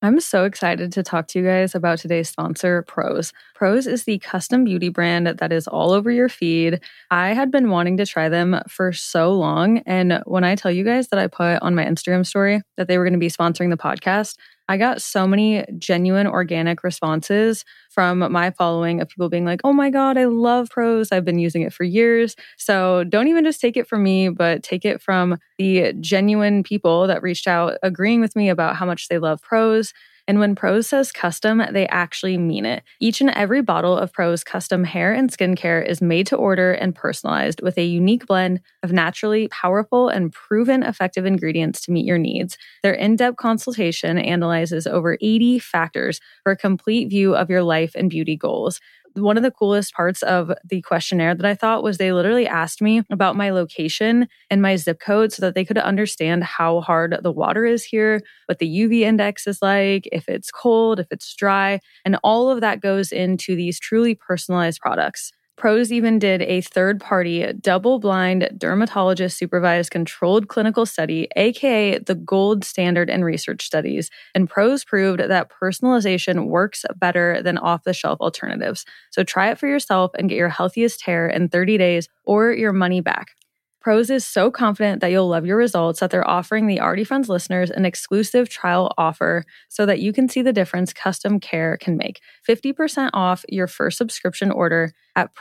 I'm so excited to talk to you guys about today's sponsor, Prose. Prose is the custom beauty brand that is all over your feed. I had been wanting to try them for so long. And when I tell you guys that I put on my Instagram story that they were going to be sponsoring the podcast, I got so many genuine organic responses from my following of people being like, oh my God, I love Prose. I've been using it for years. So don't even just take it from me, but take it from the genuine people that reached out agreeing with me about how much they love Prose. And when Prose says custom, they actually mean it. Each and every bottle of Prose custom hair and skincare is made to order and personalized with a unique blend of naturally powerful and proven effective ingredients to meet your needs. Their in-depth consultation analyzes over 80 factors for a complete view of your life and beauty goals. One of the coolest parts of the questionnaire that I thought was they literally asked me about my location and my zip code so that they could understand how hard the water is here, what the UV index is like, if it's cold, if it's dry, and all of that goes into these truly personalized products. Prose even did a third-party, double-blind, dermatologist-supervised controlled clinical study, aka the gold standard in research studies, and Prose proved that personalization works better than off-the-shelf alternatives. So try it for yourself and get your healthiest hair in 30 days or your money back. Prose is so confident that you'll love your results that they're offering the Already Friends listeners an exclusive trial offer so that you can see the difference custom care can make. 50% off your first subscription order at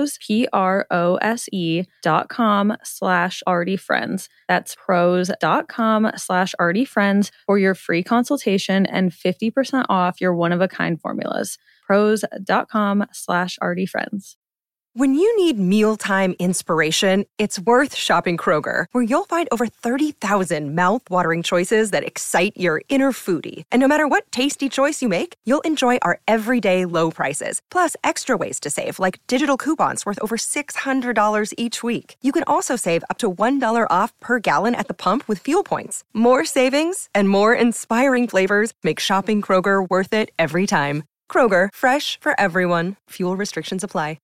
prose.com/alreadyfriends. That's prose.com/alreadyfriends for your free consultation and 50% off your one-of-a-kind formulas. prose.com/alreadyfriends. When you need mealtime inspiration, it's worth shopping Kroger, where you'll find over 30,000 mouth-watering choices that excite your inner foodie. And no matter what tasty choice you make, you'll enjoy our everyday low prices, plus extra ways to save, like digital coupons worth over $600 each week. You can also save up to $1 off per gallon at the pump with fuel points. More savings and more inspiring flavors make shopping Kroger worth it every time. Kroger, fresh for everyone. Fuel restrictions apply.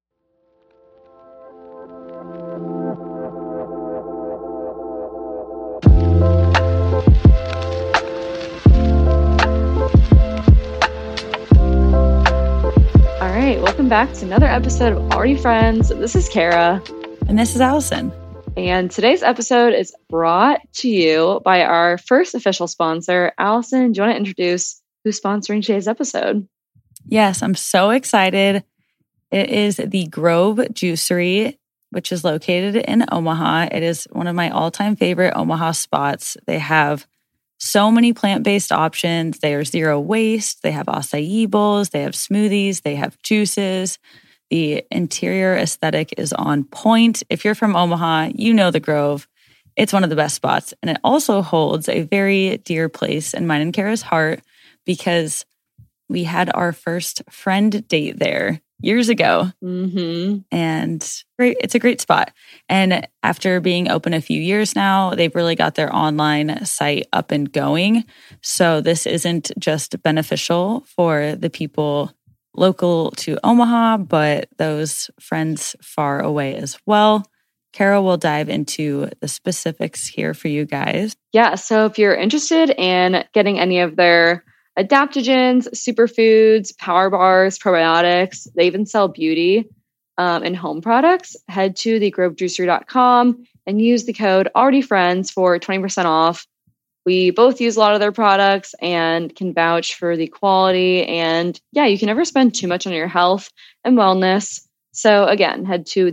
All right, welcome back to another episode of Already Friends. This is Kara. And this is Allison. And today's episode is brought to you by our first official sponsor. Allison, do you want to introduce who's sponsoring today's episode? Yes, I'm so excited. It is the Grove Juicery, which is located in Omaha. It is one of my all-time favorite Omaha spots. They have so many plant-based options. They are zero waste. They have acai bowls. They have smoothies. They have juices. The interior aesthetic is on point. If you're from Omaha, you know the Grove. It's one of the best spots. And it also holds a very dear place in mine and Kara's heart because we had our first friend date there years ago. Mm-hmm. And it's a great spot. And after being open a few years now, they've really got their online site up and going. So this isn't just beneficial for the people local to Omaha, but those friends far away as well. Kara will dive into the specifics here for you guys. Yeah, so if you're interested in getting any of their adaptogens, superfoods, power bars, probiotics, they even sell beauty and home products, head to thegrovejuicery.com and use the code ALREADYFRIENDS for 20% off. We both use a lot of their products and can vouch for the quality. And yeah, you can never spend too much on your health and wellness. So again, head to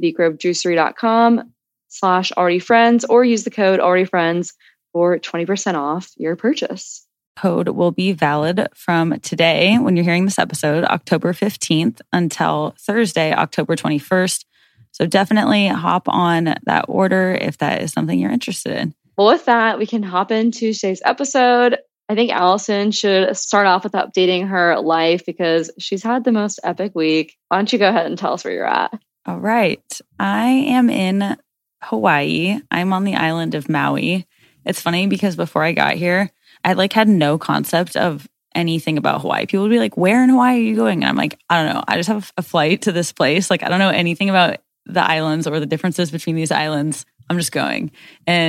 thegrovejuicery.com/alreadyfriends or use the code ALREADYFRIENDS for 20% off your purchase. Code will be valid from today, when you're hearing this episode, October 15th, until Thursday, October 21st. So definitely hop on that order if that is something you're interested in. Well, with that, we can hop into today's episode. I think Allison should start off with updating her life because she's had the most epic week. Why don't you go ahead and tell us where you're at? All right. I am in Hawaii. I'm on the island of Maui. It's funny because before I got here, I had no concept of anything about Hawaii. People would be like, where in Hawaii are you going? And I'm like, I don't know. I just have a flight to this place. I don't know anything about the islands or the differences between these islands. I'm just going. And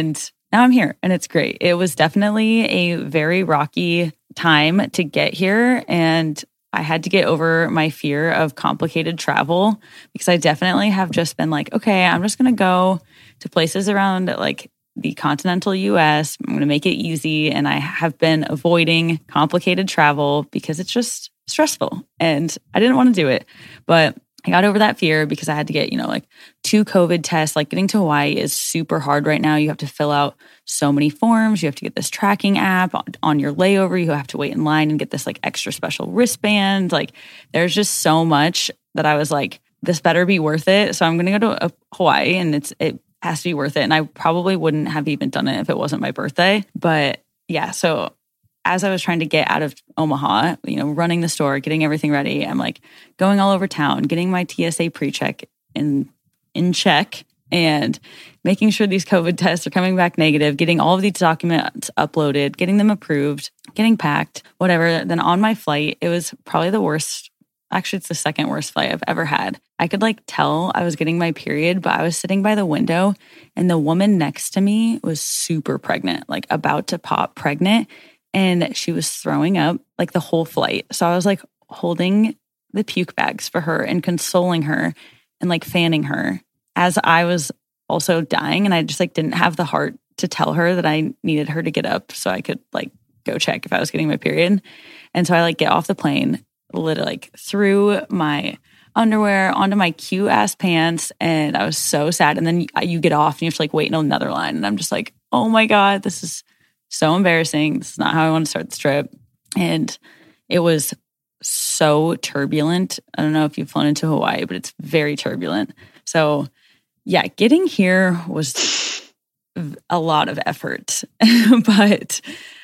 now I'm here and it's great. It was definitely a very rocky time to get here, and I had to get over my fear of complicated travel because I definitely have just been like, okay, I'm just going to go to places around like the continental US. I'm going to make it easy. And I have been avoiding complicated travel because it's just stressful and I didn't want to do it. But I got over that fear because I had to get, like 2 COVID tests. Like getting to Hawaii is super hard right now. You have to fill out so many forms. You have to get this tracking app on your layover. You have to wait in line and get this like extra special wristband. Like there's just so much that I was like, this better be worth it. So I'm going to go to Hawaii and it has to be worth it. And I probably wouldn't have even done it if it wasn't my birthday. But yeah, so as I was trying to get out of Omaha, running the store, getting everything ready, I'm like going all over town, getting my TSA pre-check in check and making sure these COVID tests are coming back negative, getting all of these documents uploaded, getting them approved, getting packed, whatever. Then on my flight, it was probably the worst. Actually, it's the second worst flight I've ever had. I could like tell I was getting my period, but I was sitting by the window and the woman next to me was super pregnant, like about to pop pregnant. And she was throwing up like the whole flight. So I was like holding the puke bags for her and consoling her and like fanning her as I was also dying. And I just like didn't have the heart to tell her that I needed her to get up so I could like go check if I was getting my period. And so I like get off the plane, literally like threw my underwear onto my cute ass pants. And I was so sad. And then you get off and you have to like wait in another line. And I'm just like, oh my God, this is so embarrassing. This is not how I want to start this trip. And it was so turbulent. I don't know if you've flown into Hawaii, but it's very turbulent. So yeah, getting here was a lot of effort. But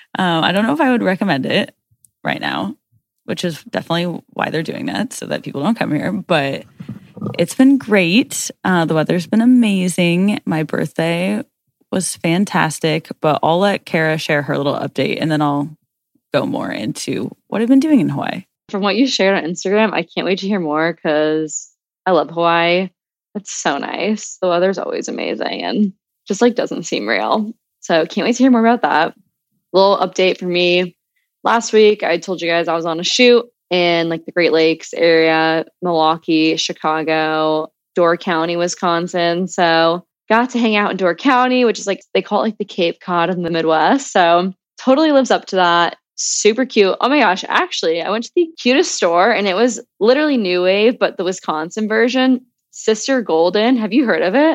I don't know if I would recommend it right now, which is definitely why they're doing that, so that people don't come here. But it's been great. The weather's been amazing. My birthday was fantastic, but I'll let Kara share her little update and then I'll go more into what I've been doing in Hawaii. From what you shared on Instagram, I can't wait to hear more because I love Hawaii. It's so nice. The weather's always amazing and just like doesn't seem real. So can't wait to hear more about that. Little update for me. Last week, I told you guys I was on a shoot in like the Great Lakes area, Milwaukee, Chicago, Door County, Wisconsin. So got to hang out in Door County, which is like, they call it like the Cape Cod in the Midwest. So totally lives up to that. Super cute. Oh my gosh. Actually, I went to the cutest store and it was literally New Wave, but the Wisconsin version, Sister Golden. Have you heard of it?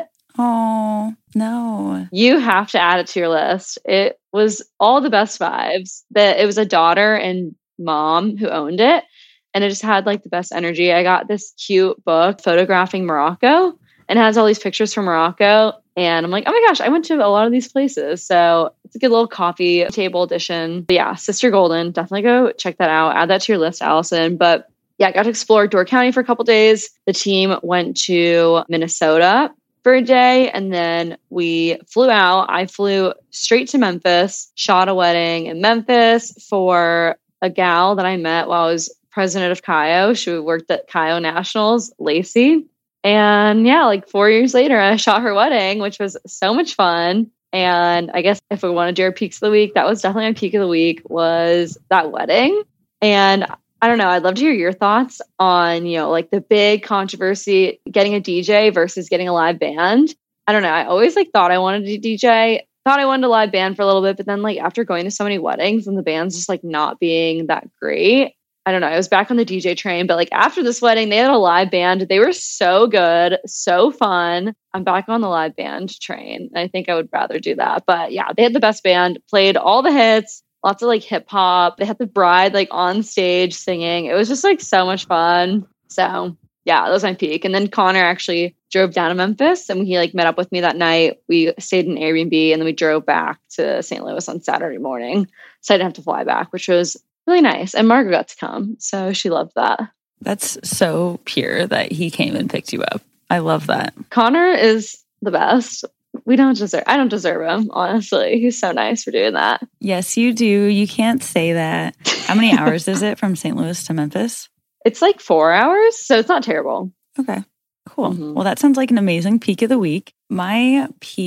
Oh, no. You have to add it to your list. It was all the best vibes. It was a daughter and mom who owned it. And it just had like the best energy. I got this cute book photographing Morocco. And it has all these pictures from Morocco. And I'm like, oh my gosh, I went to a lot of these places. So it's a good little coffee table edition. But yeah, Sister Golden, definitely go check that out. Add that to your list, Allison. But yeah, I got to explore Door County for a couple days. The team went to Minnesota for a day. And then we flew out. I flew straight to Memphis, shot a wedding in Memphis for a gal that I met while I was president of CAIO. She worked at CAIO Nationals, Lacey. And yeah, like 4 years later, I shot her wedding, which was so much fun. And I guess if we want to do our peaks of the week, that was definitely my peak of the week, was that wedding. And I don't know, I'd love to hear your thoughts on, like the big controversy, getting a DJ versus getting a live band. I don't know. I always like thought I wanted to DJ, thought I wanted a live band for a little bit, but then like after going to so many weddings and the band's just like not being that great, I don't know. I was back on the DJ train, but like after this wedding, they had a live band. They were so good, so fun. I'm back on the live band train. I think I would rather do that. But yeah, they had the best band, played all the hits, lots of like hip hop. They had the bride like on stage singing. It was just like so much fun. So yeah, that was my peak. And then Connor actually drove down to Memphis and he like met up with me that night. We stayed in Airbnb and then we drove back to St. Louis on Saturday morning. So I didn't have to fly back, which was really nice. And Margaret got to come. So she loved that. That's so pure that he came and picked you up. I love that. Connor is the best. I don't deserve him, honestly. He's so nice for doing that. Yes, you do. You can't say that. How many hours is it from St. Louis to Memphis? It's like 4 hours, so it's not terrible. Okay, cool. Mm-hmm. Well, that sounds like an amazing peak of the week. My peak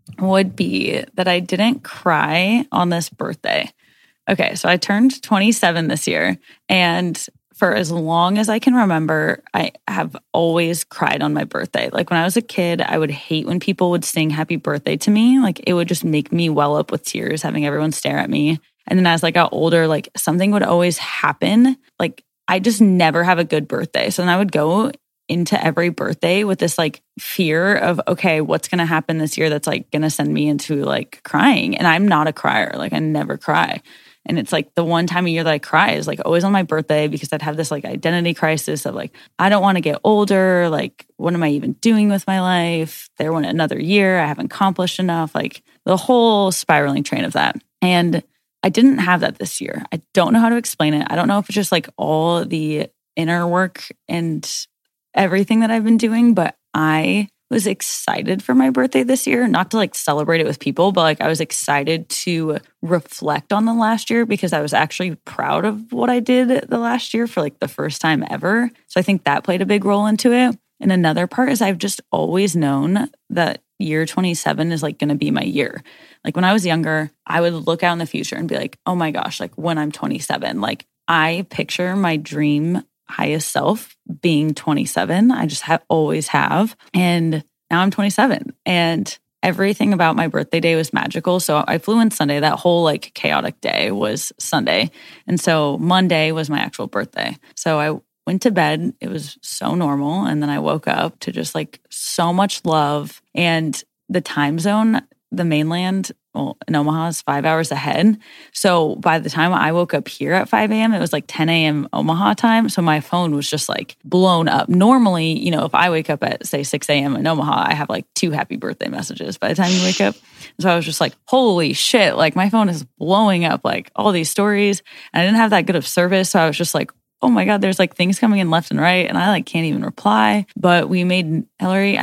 would be that I didn't cry on this birthday. Okay, so I turned 27 this year, and for as long as I can remember, I have always cried on my birthday. Like when I was a kid, I would hate when people would sing happy birthday to me. Like it would just make me well up with tears, having everyone stare at me. And then as I got older, like something would always happen. Like I just never have a good birthday. So then I would go into every birthday with this like fear of, okay, what's going to happen this year that's like going to send me into like crying. And I'm not a crier. Like I never cry. And it's like the one time a year that I cry is like always on my birthday, because I'd have this like identity crisis of like, I don't want to get older. Like, what am I even doing with my life? There went another year. I haven't accomplished enough. Like the whole spiraling train of that. And I didn't have that this year. I don't know how to explain it. I don't know if it's just like all the inner work and everything that I've been doing, but I was excited for my birthday this year, not to like celebrate it with people, but like I was excited to reflect on the last year because I was actually proud of what I did the last year for like the first time ever. So I think that played a big role into it. And another part is I've just always known that year 27 is like going to be my year. Like when I was younger, I would look out in the future and be like, oh my gosh, like when I'm 27, like I picture my dream highest self being 27. I just always have. And now I'm 27. And everything about my birthday day was magical. So I flew in Sunday. That whole like chaotic day was Sunday. And so Monday was my actual birthday. So I went to bed. It was so normal. And then I woke up to just like so much love. And the time zone, the mainland, well, in Omaha is 5 hours ahead. So by the time I woke up here at 5 a.m., it was like 10 a.m. Omaha time. So my phone was just like blown up. Normally, you know, if I wake up at say 6 a.m. in Omaha, I have like 2 happy birthday messages by the time you wake up. So I was just like, holy shit, like my phone is blowing up, like all these stories. And I didn't have that good of service. So I was just like, oh my God, there's like things coming in left and right. And I like can't even reply. But we made Hillary,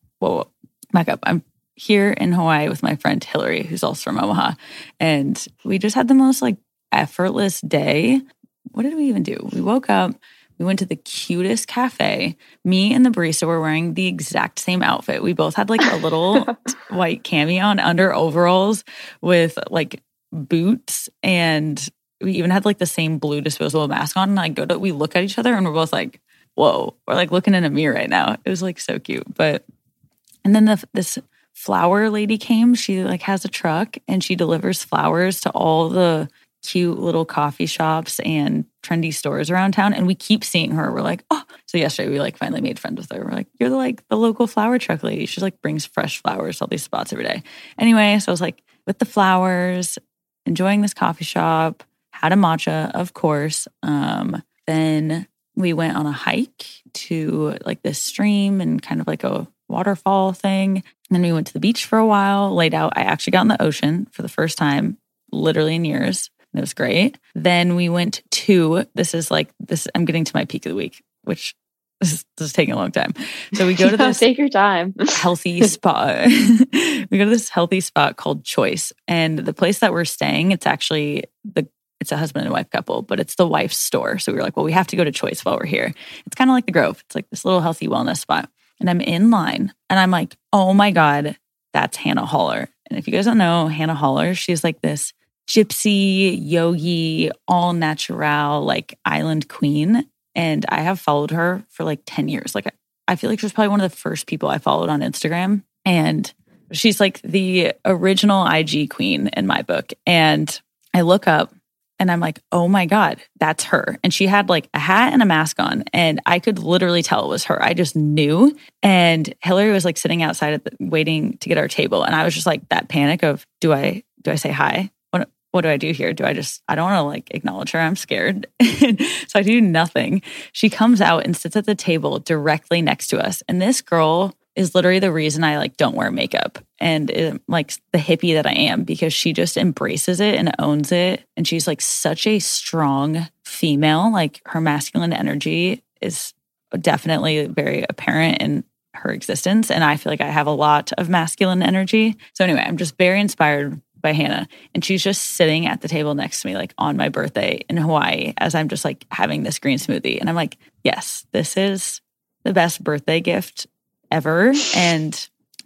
back up. I'm here in Hawaii with my friend Hillary, who's also from Omaha. And we just had the most like effortless day. What did we even do? We woke up, we went to the cutest cafe. Me and the barista were wearing the exact same outfit. We both had like a little white cami on under overalls with like boots. And we even had like the same blue disposable mask on. And we look at each other and we're both like, whoa, we're like looking in a mirror right now. It was like so cute. And then this flower lady came. She like has a truck and she delivers flowers to all the cute little coffee shops and trendy stores around town. And we keep seeing her. We're like, oh. So yesterday we like finally made friends with her. We're like, you're the local flower truck lady. She like brings fresh flowers to all these spots every day. Anyway, so I was like with the flowers, enjoying this coffee shop, had a matcha, of course. Then we went on a hike to like this stream and kind of like a waterfall thing. And then we went to the beach for a while, laid out. I actually got in the ocean for the first time, literally in years. And it was great. Then we went to, I'm getting to my peak of the week, which this is taking a long time. So we go to this take your time. healthy spot. We go to this healthy spot called Choice. And the place that we're staying, it's actually it's a husband and wife couple, but it's the wife's store. So we were like, well, we have to go to Choice while we're here. It's kind of like the Grove. It's like this little healthy wellness spot. And I'm in line and I'm like, oh my God, that's Hannah Holler. And if you guys don't know Hannah Holler, she's like this gypsy, yogi, all natural, like island queen. And I have followed her for like 10 years. Like I feel like she was probably one of the first people I followed on Instagram. And she's like the original IG queen in my book. And I look up and I'm like, oh my God, that's her. And she had like a hat and a mask on. And I could literally tell it was her. I just knew. And Hillary was like sitting outside waiting to get our table. And I was just like that panic of, do I say hi? What do I do here? I don't want to like acknowledge her. I'm scared. So I do nothing. She comes out and sits at the table directly next to us. And this girl is literally the reason I like don't wear makeup and like the hippie that I am, because she just embraces it and owns it. And she's like such a strong female. Like her masculine energy is definitely very apparent in her existence. And I feel like I have a lot of masculine energy. So anyway, I'm just very inspired by Hannah. And she's just sitting at the table next to me, like on my birthday in Hawaii, as I'm just like having this green smoothie. And I'm like, yes, this is the best birthday gift ever. And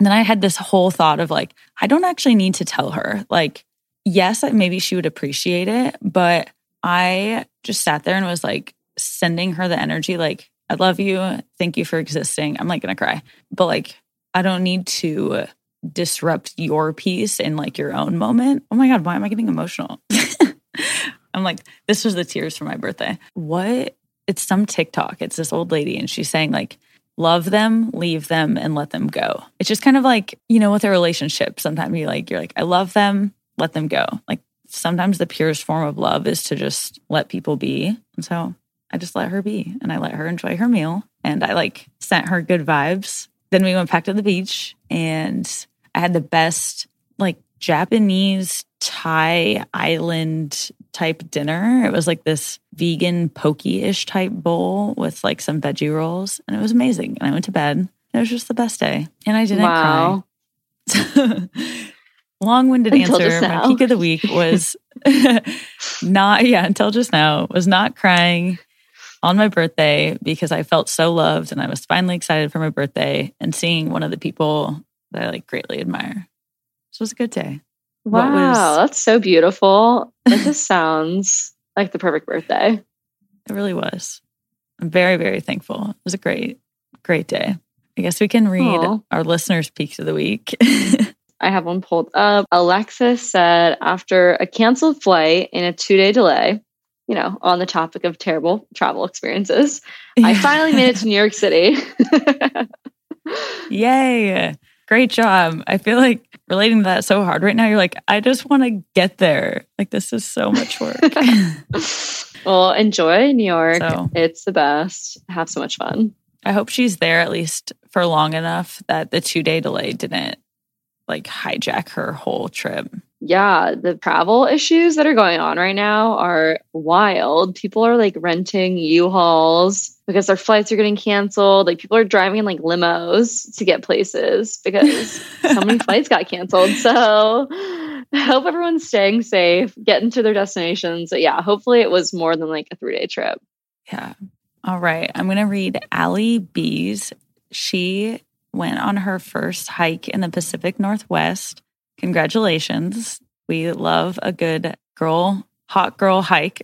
And then I had this whole thought of like, I don't actually need to tell her. Like, yes, maybe she would appreciate it, but I just sat there and was like sending her the energy like, I love you. Thank you for existing. I'm like going to cry. But like, I don't need to disrupt your peace in like your own moment. Oh my God, why am I getting emotional? I'm like, this was the tears for my birthday. What? It's some TikTok. It's this old lady and she's saying like, love them, leave them, and let them go. It's just kind of like, with a relationship. Sometimes you're like, I love them, let them go. Like sometimes the purest form of love is to just let people be. And so I just let her be and I let her enjoy her meal and I like sent her good vibes. Then we went back to the beach and I had the best like Japanese Thai island type dinner. It was like this vegan poke-ish type bowl with like some veggie rolls and it was amazing. And I went to bed and it was just the best day. And I didn't cry. Long-winded answer. My peak of the week was until just now, was not crying on my birthday because I felt so loved and I was finally excited for my birthday and seeing one of the people that I like greatly admire. So it was a good day. Wow, that's so beautiful. That just sounds like the perfect birthday. It really was. I'm very, very thankful. It was a great, great day. I guess we can read our listeners' peaks of the week. I have one pulled up. Alexis said, after a canceled flight and a 2-day delay, on the topic of terrible travel experiences, I finally made it to New York City. Yay. Great job. I feel like relating to that so hard right now. You're like, I just want to get there. Like, this is so much work. Well, enjoy New York. It's the best. Have so much fun. I hope she's there at least for long enough that the 2-day delay didn't like hijack her whole trip. Yeah, the travel issues that are going on right now are wild. People are like renting U-Hauls because their flights are getting canceled. Like people are driving in like limos to get places because so many flights got canceled. So I hope everyone's staying safe, getting to their destinations. But yeah, hopefully it was more than like a 3-day trip. Yeah. All right. I'm going to read Allie B's. She went on her first hike in the Pacific Northwest. Congratulations. We love a good hot girl hike.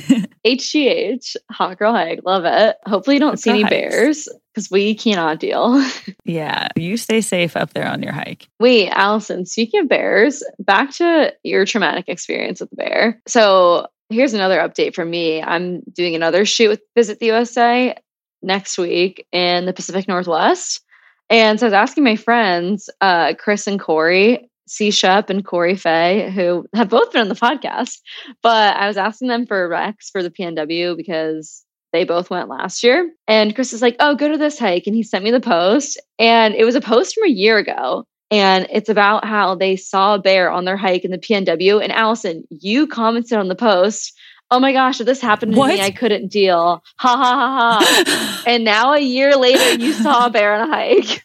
HGH, hot girl hike. Love it. Hopefully you don't see any bears because we cannot deal. Yeah. You stay safe up there on your hike. Wait, Allison, speaking of bears, back to your traumatic experience with the bear. So here's another update from me. I'm doing another shoot with Visit the USA next week in the Pacific Northwest. And so I was asking my friends, Chris and Corey, C. Shep and Corey Faye, who have both been on the podcast, but I was asking them for Rex for the PNW because they both went last year. And Chris is like, oh, go to this hike. And he sent me the post. And it was a post from a year ago. And it's about how they saw a bear on their hike in the PNW. And Allison, you commented on the post, oh my gosh, if this happened to me, I couldn't deal. Ha ha ha ha. And now a year later, you saw a bear on a hike.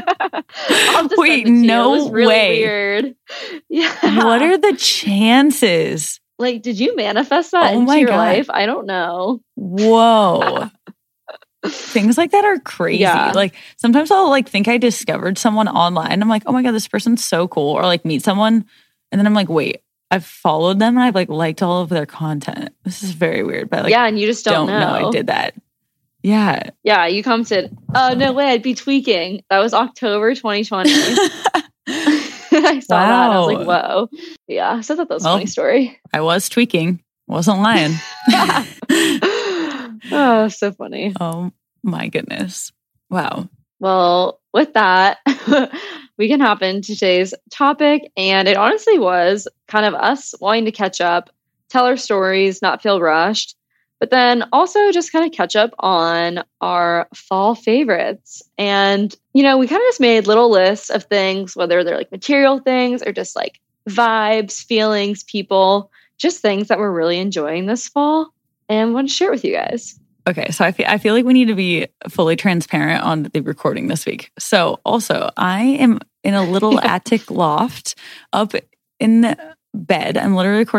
Wait, no it was really way. Weird. Yeah. What are the chances? Like, did you manifest that into your life? I don't know. Whoa. Things like that are crazy. Yeah. Like sometimes I'll like think I discovered someone online. I'm like, oh my God, this person's so cool. Or like meet someone. And then I'm like, wait, I've followed them and I've like liked all of their content. This is very weird. But like, yeah, and you just don't know I did that. Yeah. Yeah, you commented, oh, no way, I'd be tweaking. That was October 2020. I saw that. I was like, whoa. Yeah, so I thought that was a funny story. I was tweaking. Wasn't lying. Oh, so funny. Oh, my goodness. Wow. Well, with that, we can hop into today's topic. And it honestly was kind of us wanting to catch up, tell our stories, not feel rushed, but then also just kind of catch up on our fall favorites. And, we kind of just made little lists of things, whether they're like material things or just like vibes, feelings, people, just things that we're really enjoying this fall and want to share with you guys. Okay, so I feel like we need to be fully transparent on the recording this week. So also, I am in a little attic loft up in bed. I'm literally recording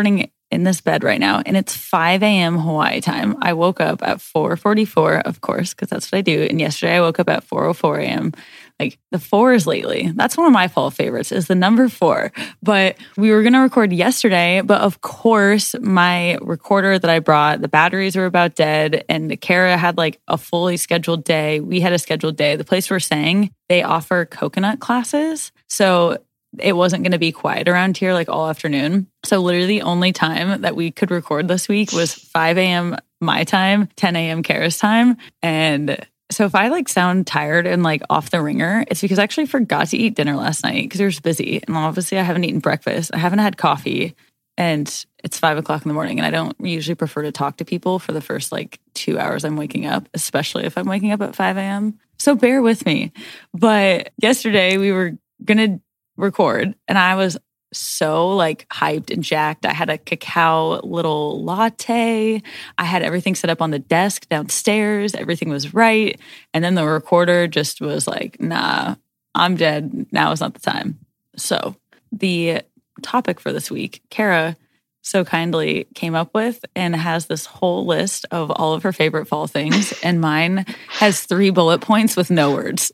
in this bed right now, and it's 5 a.m. Hawaii time. I woke up at 4:44, of course, because that's what I do. And yesterday I woke up at 4:04 a.m. Like the fours lately. That's one of my fall favorites is the number 4. But we were going to record yesterday, but of course my recorder that I brought, the batteries were about dead, and Kara had like a fully scheduled day. We had a scheduled day. The place we're staying, they offer coconut classes. So it wasn't going to be quiet around here like all afternoon. So literally the only time that we could record this week was 5 a.m. my time, 10 a.m. Kara's time. And so if I like sound tired and like off the ringer, it's because I actually forgot to eat dinner last night because I was busy. And obviously I haven't eaten breakfast. I haven't had coffee, and it's 5 o'clock in the morning. And I don't usually prefer to talk to people for the first like 2 hours I'm waking up, especially if I'm waking up at 5 a.m. So bear with me. But yesterday we were going to record and I was so like hyped and jacked. I had a cacao little latte. I had everything set up on the desk downstairs. Everything was right. And then the recorder just was like, nah, I'm dead. Now is not the time. So the topic for this week, Kara so kindly came up with and has this whole list of all of her favorite fall things. And mine has 3 bullet points with no words.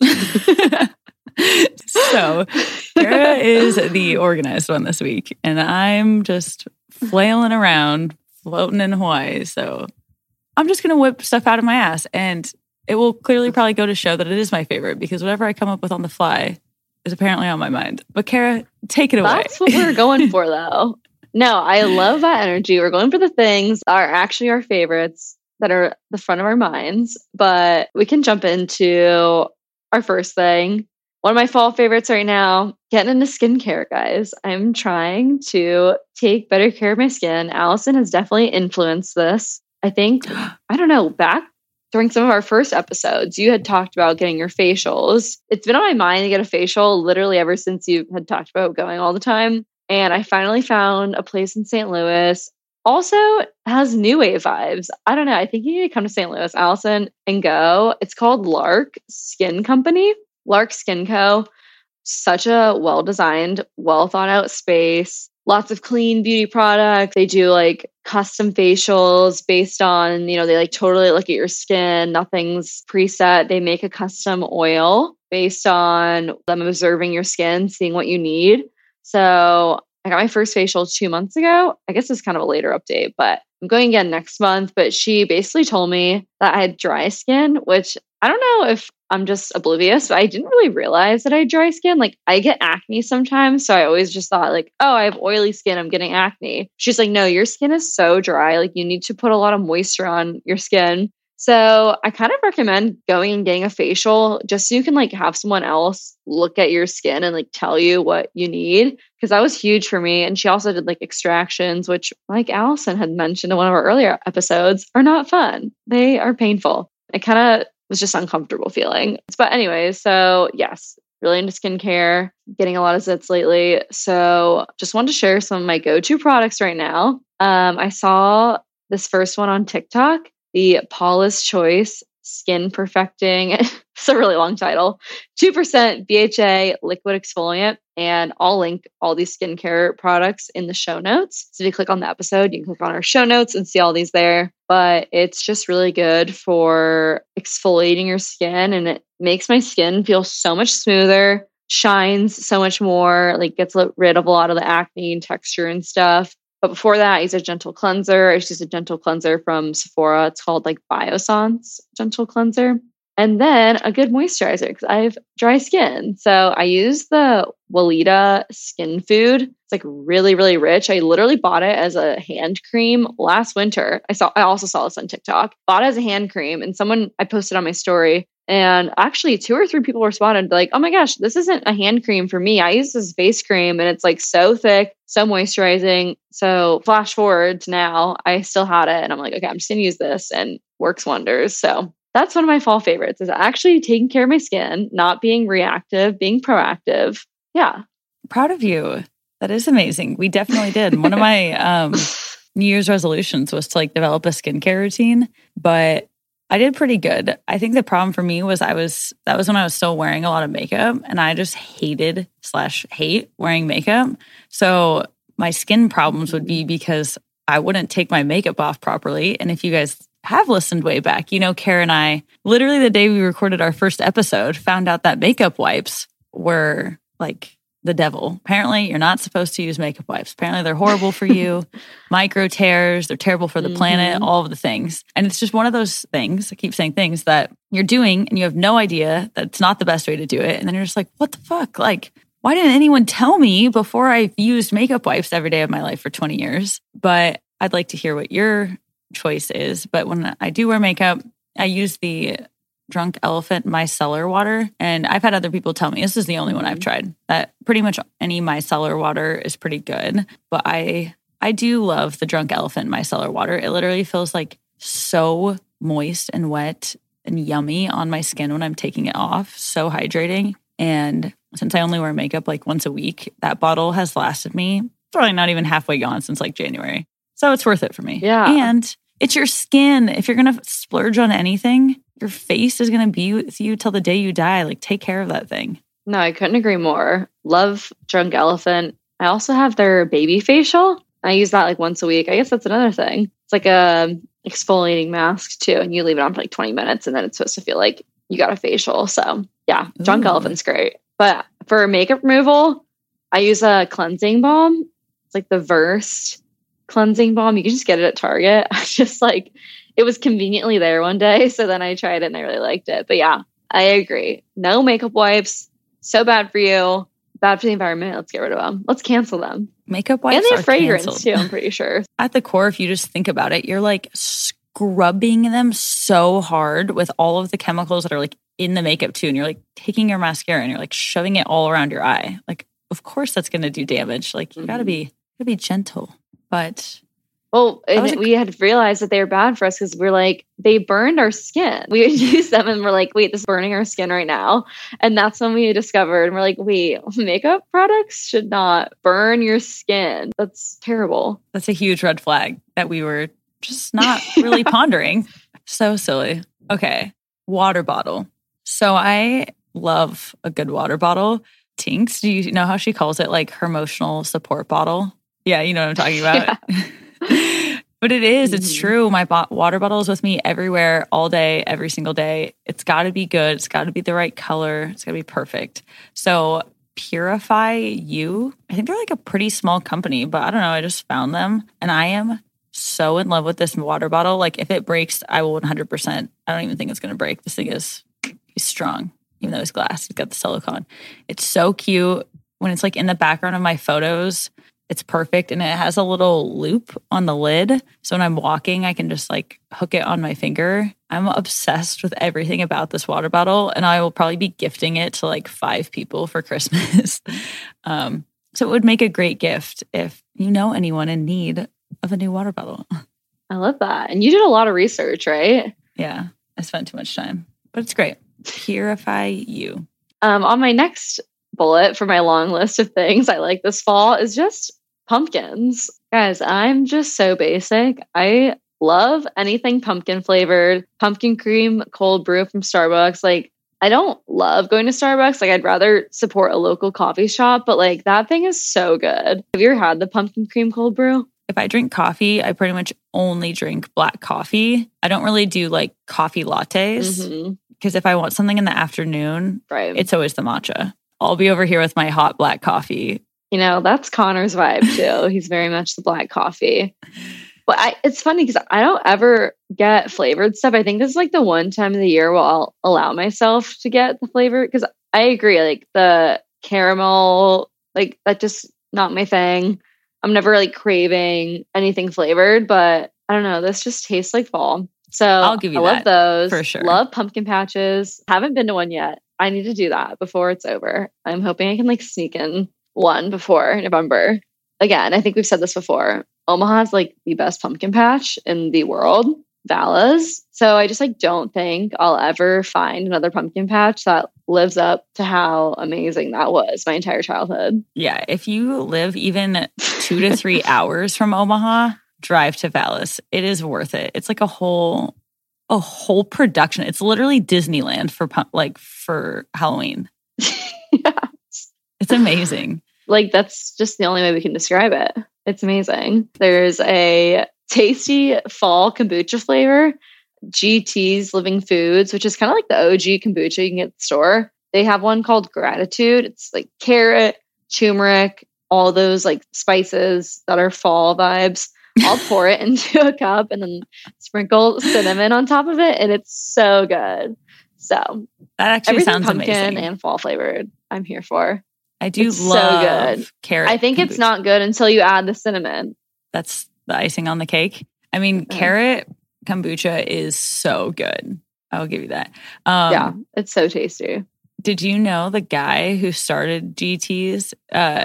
So Kara is the organized one this week, and I'm just flailing around, floating in Hawaii. So I'm just going to whip stuff out of my ass, and it will clearly probably go to show that it is my favorite because whatever I come up with on the fly is apparently on my mind. But Kara, take it away. That's what we're going for, though. No, I love that energy. We're going for the things that are actually our favorites that are the front of our minds, but we can jump into our first thing. One of my fall favorites right now, getting into skincare, guys. I'm trying to take better care of my skin. Allison has definitely influenced this. I think, I don't know, back during some of our first episodes, you had talked about getting your facials. It's been on my mind to get a facial literally ever since you had talked about going all the time. And I finally found a place in St. Louis. Also has new wave vibes. I don't know. I think you need to come to St. Louis, Allison, and go. It's called Lark Skin Company. Lark Skin Co. Such a well-designed, well-thought-out space. Lots of clean beauty products. They do like custom facials based on, they like totally look at your skin. Nothing's preset. They make a custom oil based on them observing your skin, seeing what you need. So I got my first facial 2 months ago. I guess it's kind of a later update, but I'm going again next month. But she basically told me that I had dry skin, which I don't know if I'm just oblivious, but I didn't really realize that I had dry skin. Like I get acne sometimes. So I always just thought like, oh, I have oily skin, I'm getting acne. She's like, no, your skin is so dry. Like you need to put a lot of moisture on your skin. So I kind of recommend going and getting a facial just so you can like have someone else look at your skin and like tell you what you need. Cause that was huge for me. And she also did like extractions, which like Allison had mentioned in one of our earlier episodes are not fun. They are painful. It kind of was just uncomfortable feeling. But anyways, so yes, really into skincare, getting a lot of zits lately. So just wanted to share some of my go-to products right now. I saw this first one on TikTok, the Paula's Choice Skin Perfecting. It's a really long title. 2% BHA liquid exfoliant. And I'll link all these skincare products in the show notes. So if you click on the episode, you can click on our show notes and see all these there. But it's just really good for exfoliating your skin, and it makes my skin feel so much smoother, shines so much more, like gets rid of a lot of the acne and texture and stuff. But before that, I use a gentle cleanser. I just use a gentle cleanser from Sephora. It's called like Biossance Gentle Cleanser. And then a good moisturizer because I have dry skin. So I use the Weleda Skin Food. It's like really, really rich. I literally bought it as a hand cream last winter. I also saw this on TikTok. Bought it as a hand cream, and I posted on my story. And actually 2 or 3 people responded like, oh my gosh, this isn't a hand cream for me. I use this face cream and it's like so thick, so moisturizing. So flash forward to now, I still had it and I'm like, okay, I'm just going to use this, and works wonders. So that's one of my fall favorites, is actually taking care of my skin, not being reactive, being proactive. Yeah. Proud of you. That is amazing. We definitely did. One of my New Year's resolutions was to like develop a skincare routine, but I did pretty good. I think the problem for me was that was when I was still wearing a lot of makeup, and I just hate wearing makeup. So my skin problems would be because I wouldn't take my makeup off properly. And if you guys have listened way back, you know, Kara and I, literally the day we recorded our first episode, found out that makeup wipes were like the devil. Apparently, you're not supposed to use makeup wipes. Apparently, they're horrible for you. Micro tears, they're terrible for the planet, all of the things. And it's just one of those things, I keep saying things that you're doing and you have no idea that it's not the best way to do it. And then you're just like, what the fuck? Like, why didn't anyone tell me before I've used makeup wipes every day of my life for 20 years? But I'd like to hear what your choice is. But when I do wear makeup, I use the Drunk Elephant micellar water. And I've had other people tell me, this is the only one I've tried, that pretty much any micellar water is pretty good. But I do love the Drunk Elephant micellar water. It literally feels like so moist and wet and yummy on my skin when I'm taking it off. So hydrating. And since I only wear makeup like once a week, that bottle has lasted me probably not even halfway gone since like January. So it's worth it for me. Yeah. And it's your skin. If you're going to splurge on anything, your face is going to be with you till the day you die. Like, take care of that thing. No, I couldn't agree more. Love Drunk Elephant. I also have their baby facial. I use that like once a week. I guess that's another thing. It's like a exfoliating mask too. And you leave it on for like 20 minutes and then it's supposed to feel like you got a facial. So yeah, Drunk Elephant's great. But for makeup removal, I use a cleansing balm. It's like the Versed cleansing balm. You can just get it at Target. I just like, it was conveniently there one day. So then I tried it and I really liked it. But yeah, I agree. No makeup wipes. So bad for you. Bad for the environment. Let's get rid of them. Let's cancel them. Makeup wipes and they have are fragrance canceled. too, I'm pretty sure. At the core, if you just think about it, you're like scrubbing them so hard with all of the chemicals that are like in the makeup too. And you're like taking your mascara and you're like shoving it all around your eye. Like, of course that's going to do damage. Like, you gotta be gentle. But well, we had realized that they were bad for us because we're like, they burned our skin. We would use them and we're like, wait, this is burning our skin right now. And that's when we discovered, and we're like, wait, makeup products should not burn your skin. That's terrible. That's a huge red flag that we were just not really pondering. So silly. Okay. Water bottle. So I love a good water bottle. Tinks, do you know how she calls it? Like her emotional support bottle? Yeah, you know what I'm talking about. Yeah. But it is, it's true. My water bottle is with me everywhere, all day, every single day. It's got to be good. It's got to be the right color. It's got to be perfect. So Purify You, I think they're like a pretty small company, but I don't know. I just found them and I am so in love with this water bottle. Like if it breaks, I will 100%. I don't even think it's going to break. This thing he's strong, even though it's glass. He's got the silicone. It's so cute. When it's like in the background of my photos, it's perfect. And it has a little loop on the lid. So when I'm walking, I can just like hook it on my finger. I'm obsessed with everything about this water bottle. And I will probably be gifting it to like 5 people for Christmas. So it would make a great gift if you know anyone in need of a new water bottle. I love that. And you did a lot of research, right? Yeah, I spent too much time, but it's great. Purify You. On my next bullet for my long list of things I like this fall is just pumpkins. Guys, I'm just so basic. I love anything pumpkin flavored, pumpkin cream cold brew from Starbucks. Like, I don't love going to Starbucks. Like, I'd rather support a local coffee shop, but like that thing is so good. Have you ever had the pumpkin cream cold brew? If I drink coffee, I pretty much only drink black coffee. I don't really do like coffee lattes because if I want something in the afternoon, right, it's always the matcha. I'll be over here with my hot black coffee. You know, that's Connor's vibe too. He's very much the black coffee. But it's funny because I don't ever get flavored stuff. I think this is like the one time of the year where I'll allow myself to get the flavor. Because I agree, like the caramel, like that's just not my thing. I'm never like craving anything flavored, but I don't know. This just tastes like fall. So I'll give you I love those. For sure. Love pumpkin patches. Haven't been to one yet. I need to do that before it's over. I'm hoping I can like sneak in one before November. Again, I think we've said this before. Omaha's like the best pumpkin patch in the world, Vala's. So I just like don't think I'll ever find another pumpkin patch that lives up to how amazing that was my entire childhood. Yeah, if you live even 2 to 3 hours from Omaha, drive to Vala's. It is worth it. It's like a whole production. It's literally Disneyland for Halloween. Yes. It's amazing. Like, that's just the only way we can describe it. It's amazing. There's a tasty fall kombucha flavor, GT's Living Foods, which is kind of like the OG kombucha you can get at the store. They have one called Gratitude. It's like carrot, turmeric, all those like spices that are fall vibes. I'll pour it into a cup and then sprinkle cinnamon on top of it, and it's so good. So that actually sounds pumpkin amazing and fall flavored, I'm here for. I do it's love so good. Carrot. I think it's not good until you add the cinnamon. That's the icing on the cake. I mean, carrot kombucha is so good. I'll give you that. Yeah, it's so tasty. Did you know the guy who started GT's,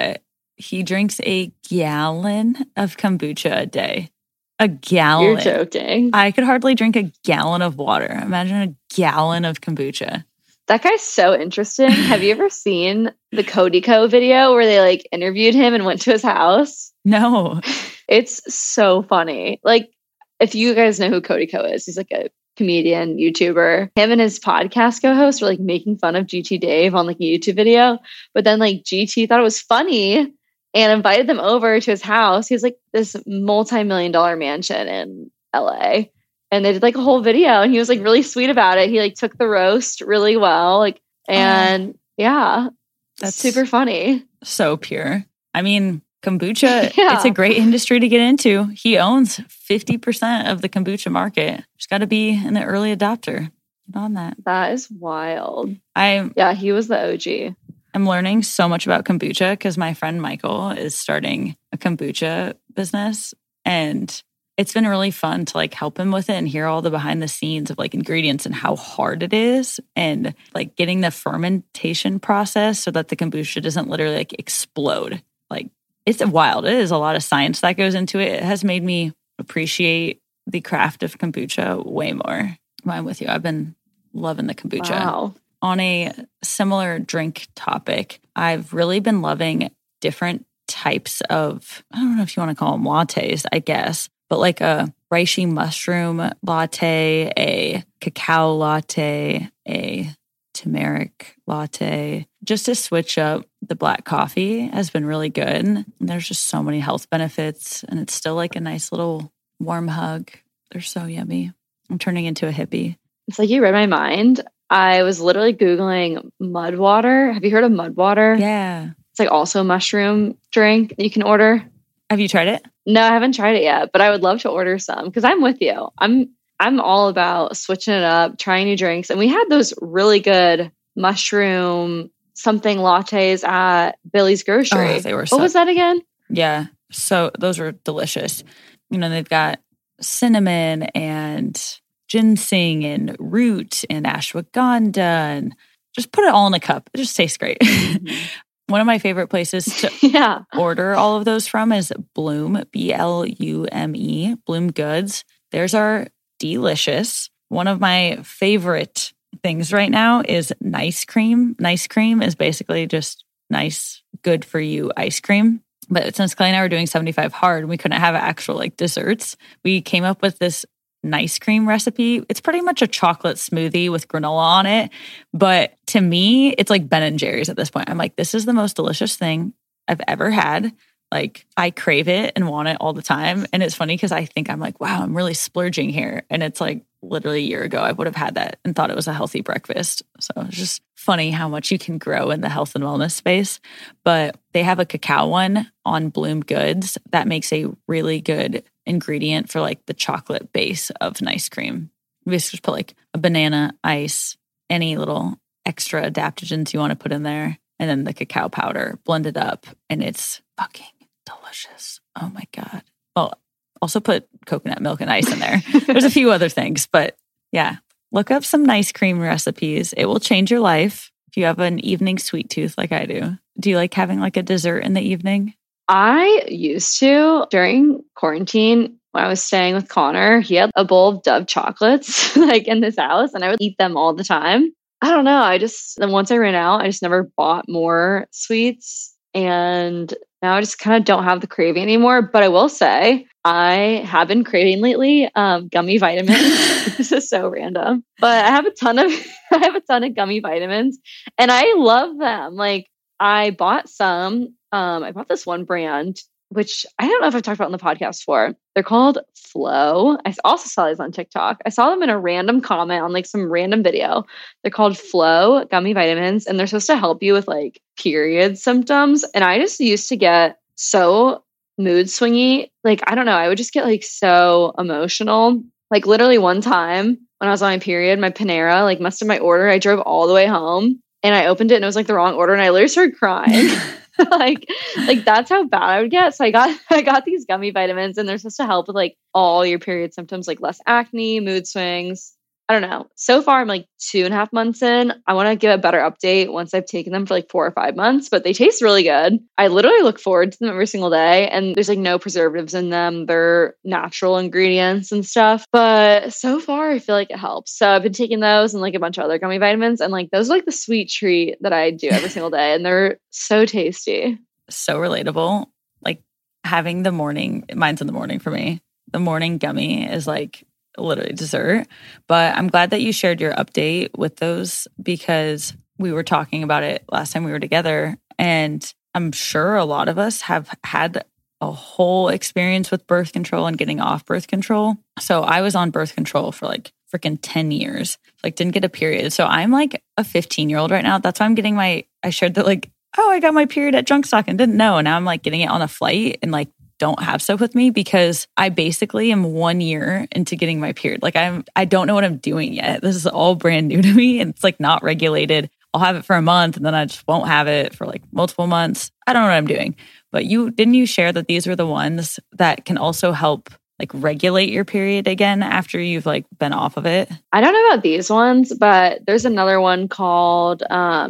he drinks a gallon of kombucha a day? A gallon. You're joking. I could hardly drink a gallon of water. Imagine a gallon of kombucha. That guy's so interesting. Have you ever seen the Cody Co video where they like interviewed him and went to his house? No. It's so funny. Like, if you guys know who Cody Co is, he's like a comedian, YouTuber. Him and his podcast co-host were like making fun of GT Dave on like a YouTube video. But then like GT thought it was funny and invited them over to his house. He has like this multi-million-dollar mansion in LA. And they did like a whole video and he was like really sweet about it. He like took the roast really well. Like, and yeah, that's super funny. So pure. I mean, kombucha, it's a great industry to get into. He owns 50% of the kombucha market. Just got to be an early adopter. Get on that. That is wild. He was the OG. I'm learning so much about kombucha because my friend Michael is starting a kombucha business, and it's been really fun to like help him with it and hear all the behind the scenes of like ingredients and how hard it is, and like getting the fermentation process so that the kombucha doesn't literally like explode. Like, it's wild. It is a lot of science that goes into it. It has made me appreciate the craft of kombucha way more. I'm with you. I've been loving the kombucha. Wow. On a similar drink topic, I've really been loving different types of, I don't know if you want to call them lattes, I guess, but like a reishi mushroom latte, a cacao latte, a turmeric latte, just to switch up the black coffee has been really good. There's just so many health benefits, and it's still like a nice little warm hug. They're so yummy. I'm turning into a hippie. It's like you read my mind. I was literally Googling mud water. Have you heard of mud water? Yeah. It's like also a mushroom drink you can order. Have you tried it? No, I haven't tried it yet, but I would love to order some because I'm with you. I'm all about switching it up, trying new drinks. And we had those really good mushroom something lattes at Billy's Grocery. Oh, they were what was that again? Yeah. So those were delicious. You know, they've got cinnamon and ginseng and root and ashwagandha, and just put it all in a cup. It just tastes great. One of my favorite places to order all of those from is Bloom, Blume, Bloom Goods. Theirs are delicious. One of my favorite things right now is Nice Cream. Nice Cream is basically just nice, good for you ice cream. But since Clay and I were doing 75 hard, we couldn't have actual like desserts. We came up with this Nice Cream recipe. It's pretty much a chocolate smoothie with granola on it. But to me, it's like Ben and Jerry's at this point. I'm like, this is the most delicious thing I've ever had. Like, I crave it and want it all the time. And it's funny because I think I'm like, wow, I'm really splurging here. And it's like literally a year ago, I would have had that and thought it was a healthy breakfast. So it's just funny how much you can grow in the health and wellness space. But they have a cacao one on Bloom Goods that makes a really good ingredient for like the chocolate base of Nice Cream. You basically just put like a banana, ice, any little extra adaptogens you want to put in there, and then the cacao powder, blend it up, and it's fucking delicious. Oh my God. Well, also put coconut milk and ice in there. There's a few other things, but yeah, look up some Nice Cream recipes. It will change your life if you have an evening sweet tooth like I do. Do you like having like a dessert in the evening? I used to during quarantine when I was staying with Connor. He had a bowl of Dove chocolates like in his house, and I would eat them all the time. I don't know. Then once I ran out, I just never bought more sweets. And now I just kind of don't have the craving anymore. But I will say I have been craving lately gummy vitamins. This is so random, but I have a ton of gummy vitamins, and I love them. Like, I bought some. I bought this one brand, which I don't know if I've talked about on the podcast before. They're called Flow. I also saw these on TikTok. I saw them in a random comment on like some random video. They're called Flow gummy vitamins, and they're supposed to help you with like period symptoms. And I just used to get so mood swingy. Like, I don't know. I would just get like so emotional. Like literally one time when I was on my period, my Panera like messed up my order. I drove all the way home and I opened it and it was like the wrong order and I literally started crying. like that's how bad I would get. So I got these gummy vitamins and they're supposed to help with like all your period symptoms, like less acne, mood swings. I don't know. So far, I'm like 2.5 months in. I want to give a better update once I've taken them for like 4 or 5 months, but they taste really good. I literally look forward to them every single day. And there's like no preservatives in them. They're natural ingredients and stuff. But so far, I feel like it helps. So I've been taking those and like a bunch of other gummy vitamins. And like those are like the sweet treat that I do every single day. And they're so tasty. So relatable. Like having the morning, mine's in the morning for me. The morning gummy is like literally dessert. But I'm glad that you shared your update with those because we were talking about it last time we were together. And I'm sure a lot of us have had a whole experience with birth control and getting off birth control. So I was on birth control for like freaking 10 years, like didn't get a period. So I'm like a 15-year-old right now. That's why I'm getting I shared that like, oh, I got my period at Drunk Stock and didn't know. And now I'm like getting it on a flight and like don't have soap with me because I basically am 1 year into getting my period. Like I don't know what I'm doing yet. This is all brand new to me and it's like not regulated. I'll have it for a month and then I just won't have it for like multiple months. I don't know what I'm doing. But didn't you share that these were the ones that can also help like regulate your period again after you've like been off of it? I don't know about these ones, but there's another one called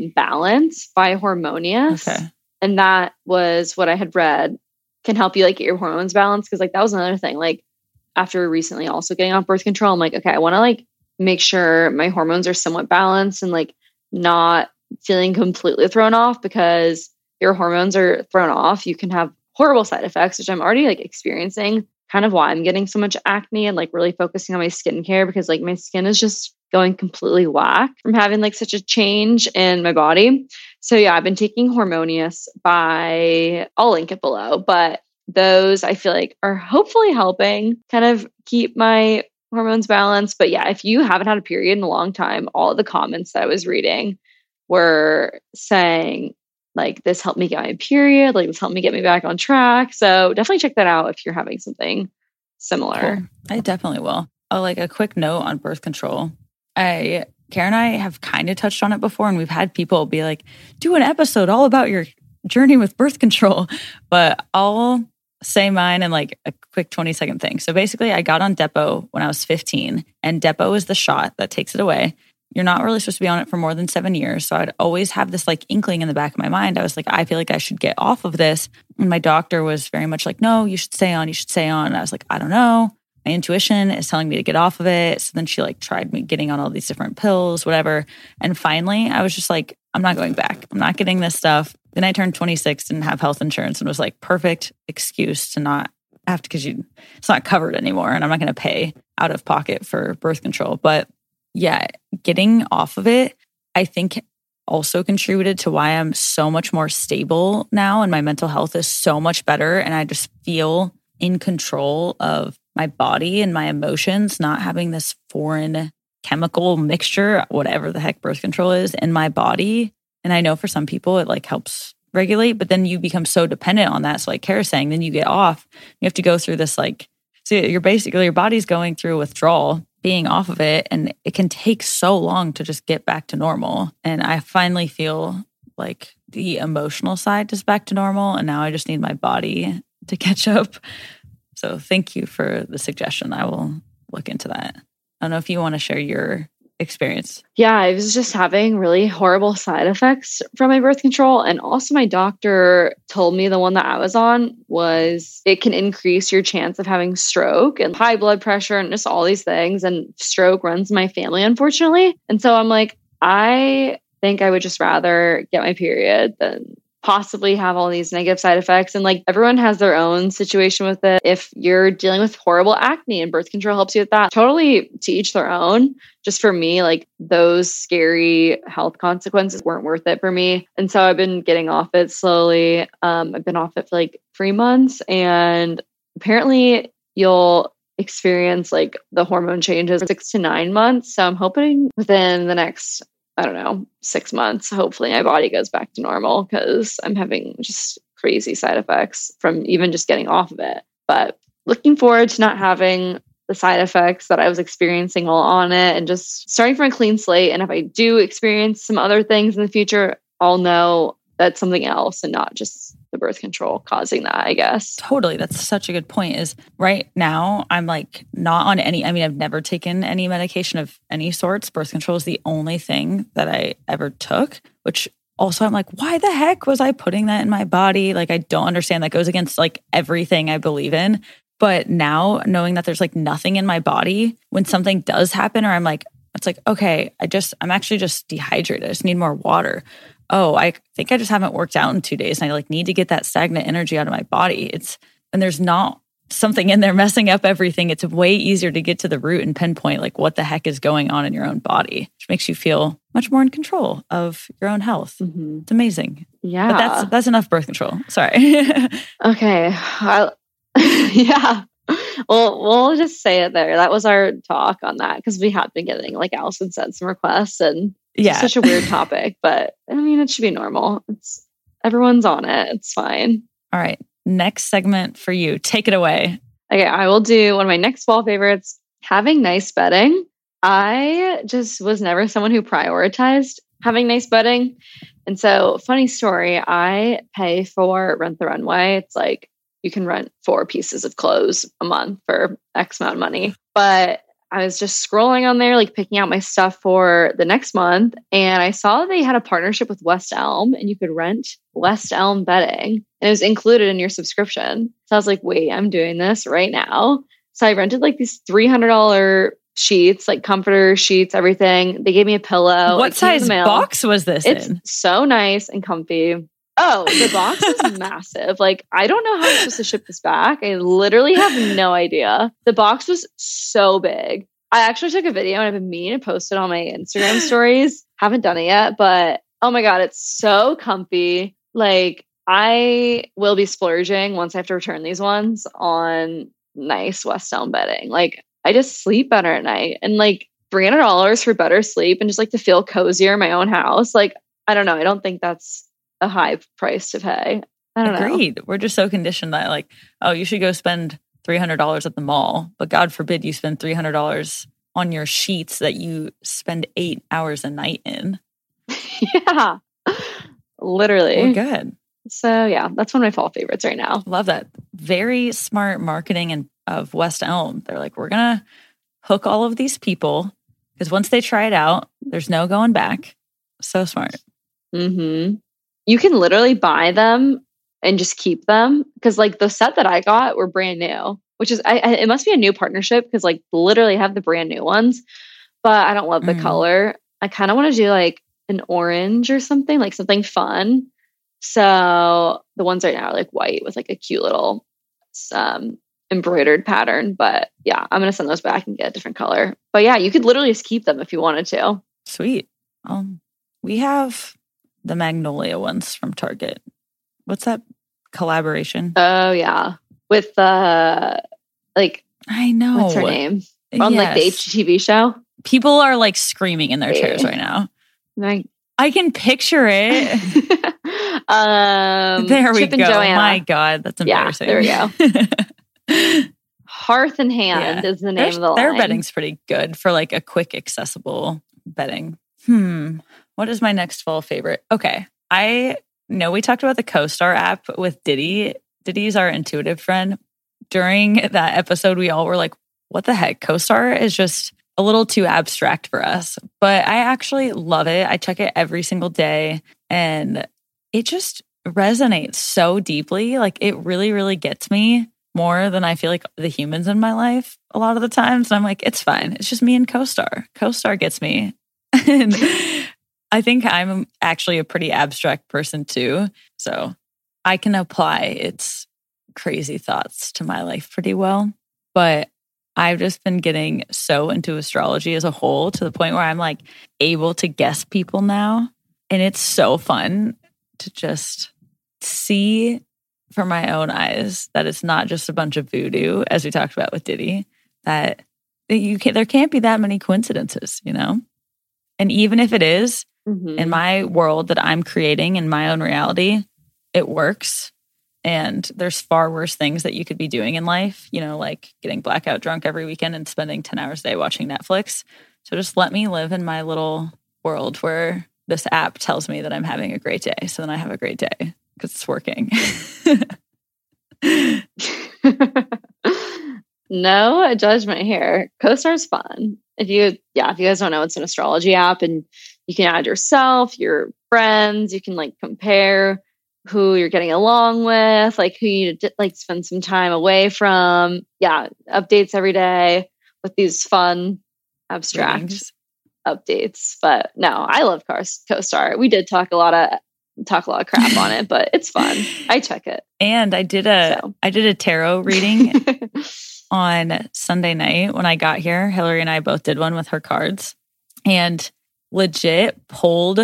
Balance by Hormonius. Okay. And that was what I had read. Can help you like get your hormones balanced. Cause like that was another thing. Like after recently also getting off birth control, I'm like, okay, I want to like make sure my hormones are somewhat balanced and like not feeling completely thrown off because your hormones are thrown off. You can have horrible side effects, which I'm already like experiencing, kind of why I'm getting so much acne and like really focusing on my skincare because like my skin is just going completely whack from having like such a change in my body. So yeah, I've been taking Hormonius I'll link it below, but those I feel like are hopefully helping kind of keep my hormones balanced. But yeah, if you haven't had a period in a long time, all of the comments that I was reading were saying like, this helped me get my period, like this helped me get me back on track. So definitely check that out if you're having something similar. Cool. I definitely will. Oh, like a quick note on birth control. Kara and I have kind of touched on it before, and we've had people be like, do an episode all about your journey with birth control. But I'll say mine in like a quick 20-second thing. So basically, I got on Depo when I was 15, and Depo is the shot that takes it away. You're not really supposed to be on it for more than 7 years. So I'd always have this like inkling in the back of my mind. I was like, I feel like I should get off of this. And my doctor was very much like, no, you should stay on. You should stay on. And I was like, I don't know. My intuition is telling me to get off of it. So then she like tried me getting on all these different pills, whatever. And finally, I was just like, I'm not going back. I'm not getting this stuff. Then I turned 26 and have health insurance and was like, perfect excuse to not have to, because it's not covered anymore. And I'm not going to pay out of pocket for birth control. But yeah, getting off of it, I think also contributed to why I'm so much more stable now and my mental health is so much better. And I just feel in control of my body and my emotions, not having this foreign chemical mixture, whatever the heck birth control is, in my body. And I know for some people it like helps regulate, but then you become so dependent on that. So like Kara's saying, then you get off, you have to go through this like, so your body's going through withdrawal, being off of it, and it can take so long to just get back to normal. And I finally feel like the emotional side is back to normal, and now I just need my body to catch up. So thank you for the suggestion. I will look into that. I don't know if you want to share your experience. Yeah, I was just having really horrible side effects from my birth control. And also my doctor told me the one that I was on was it can increase your chance of having stroke and high blood pressure and just all these things. And stroke runs in my family, unfortunately. And so I'm like, I think I would just rather get my period than possibly have all these negative side effects. And like everyone has their own situation with it. If you're dealing with horrible acne and birth control helps you with that, totally to each their own. Just for me, like those scary health consequences weren't worth it for me. And so I've been getting off it slowly. I've been off it for like 3 months, and apparently you'll experience like the hormone changes 6 to 9 months. So I'm hoping within the next, I don't know, 6 months, hopefully my body goes back to normal, because I'm having just crazy side effects from even just getting off of it. But looking forward to not having the side effects that I was experiencing while on it, and just starting from a clean slate. And if I do experience some other things in the future, I'll know that's something else and not just the birth control causing that, I guess. Totally. That's such a good point. Is right now I'm like not on any, I mean, I've never taken any medication of any sorts. Birth control is the only thing that I ever took, which also I'm like, why the heck was I putting that in my body? Like, I don't understand. That goes against like everything I believe in. But now knowing that there's like nothing in my body, when something does happen, or I'm like, it's like, okay, I'm actually just dehydrated. I just need more water. Oh, I think I just haven't worked out in 2 days, and I like need to get that stagnant energy out of my body. And there's not something in there messing up everything. It's way easier to get to the root and pinpoint like what the heck is going on in your own body, which makes you feel much more in control of your own health. Mm-hmm. It's amazing. Yeah. But that's enough birth control. Sorry. Okay. Yeah. Well, we'll just say it there. That was our talk on that, because we have been getting, like Allison said, some requests, and it's such a weird topic, but I mean, it should be normal. Everyone's on it. It's fine. All right. Next segment for you. Take it away. Okay. I will do one of my next fall favorites, having nice bedding. I just was never someone who prioritized having nice bedding. And so, funny story, I pay for Rent the Runway. It's like you can rent 4 pieces of clothes a month for X amount of money. But I was just scrolling on there, like picking out my stuff for the next month. And I saw they had a partnership with West Elm, and you could rent West Elm bedding, and it was included in your subscription. So I was like, wait, I'm doing this right now. So I rented like these $300 sheets, like comforter sheets, everything. They gave me a pillow. What size box was this in? It's so nice and comfy. Oh, the box is massive. Like, I don't know how I'm supposed to ship this back. I literally have no idea. The box was so big. I actually took a video, and I've been meaning to post it on my Instagram stories. Haven't done it yet, but oh my God, it's so comfy. Like, I will be splurging once I have to return these ones on nice West Elm bedding. Like, I just sleep better at night, and like $300 for better sleep and just like to feel cozier in my own house. Like, I don't know. I don't think that's a high price to pay. I don't know. Agreed. We're just so conditioned that like, oh, you should go spend $300 at the mall, but God forbid you spend $300 on your sheets that you spend 8 hours a night in. Yeah, literally. We're good. So yeah, that's one of my fall favorites right now. Love that. Very smart marketing of West Elm. They're like, we're going to hook all of these people, because once they try it out, there's no going back. So smart. Mm-hmm. You can literally buy them and just keep them, because like the set that I got were brand new, which is it must be a new partnership, because like literally have the brand new ones, but I don't love the color. I kind of want to do like an orange or something, like something fun. So the ones right now are like white with like a cute little embroidered pattern. But yeah, I'm gonna send those back and get a different color. But yeah, you could literally just keep them if you wanted to. Sweet. We have the Magnolia ones from Target. What's that collaboration? Oh yeah, with like, I know, what's her name on like the HGTV show. People are like screaming in their chairs right now. I can picture it. There we Chip go. And Joanna. My God, that's embarrassing. Yeah, there we go. Hearth and Hand is the name of the line. Their bedding's pretty good for like a quick, accessible bedding. What is my next fall favorite? Okay. I know we talked about the CoStar app with Diddy. Diddy's our intuitive friend. During that episode, we all were like, what the heck? CoStar is just a little too abstract for us. But I actually love it. I check it every single day, and it just resonates so deeply. Like, it really, really gets me more than I feel like the humans in my life a lot of the times. And I'm like, it's fine. It's just me and CoStar. CoStar gets me. And I think I'm actually a pretty abstract person too. So I can apply its crazy thoughts to my life pretty well. But I've just been getting so into astrology as a whole to the point where I'm like able to guess people now. And it's so fun to just see from my own eyes that it's not just a bunch of voodoo, as we talked about with Diddy, that there can't be that many coincidences, you know? And even if it is, in my world that I'm creating in my own reality, it works. And there's far worse things that you could be doing in life, you know, like getting blackout drunk every weekend and spending 10 hours a day watching Netflix. So just let me live in my little world where this app tells me that I'm having a great day. So then I have a great day because it's working. No judgment here. CoStar's fun. If you guys don't know, it's an astrology app, and you can add yourself, your friends. You can like compare who you're getting along with, like who you like spend some time away from. Yeah, updates every day with these fun abstract updates. But no, I love CoStar. We did talk a lot of crap on it, but it's fun. I check it. And I did a tarot reading on Sunday night when I got here. Hillary and I both did one with her cards, and legit pulled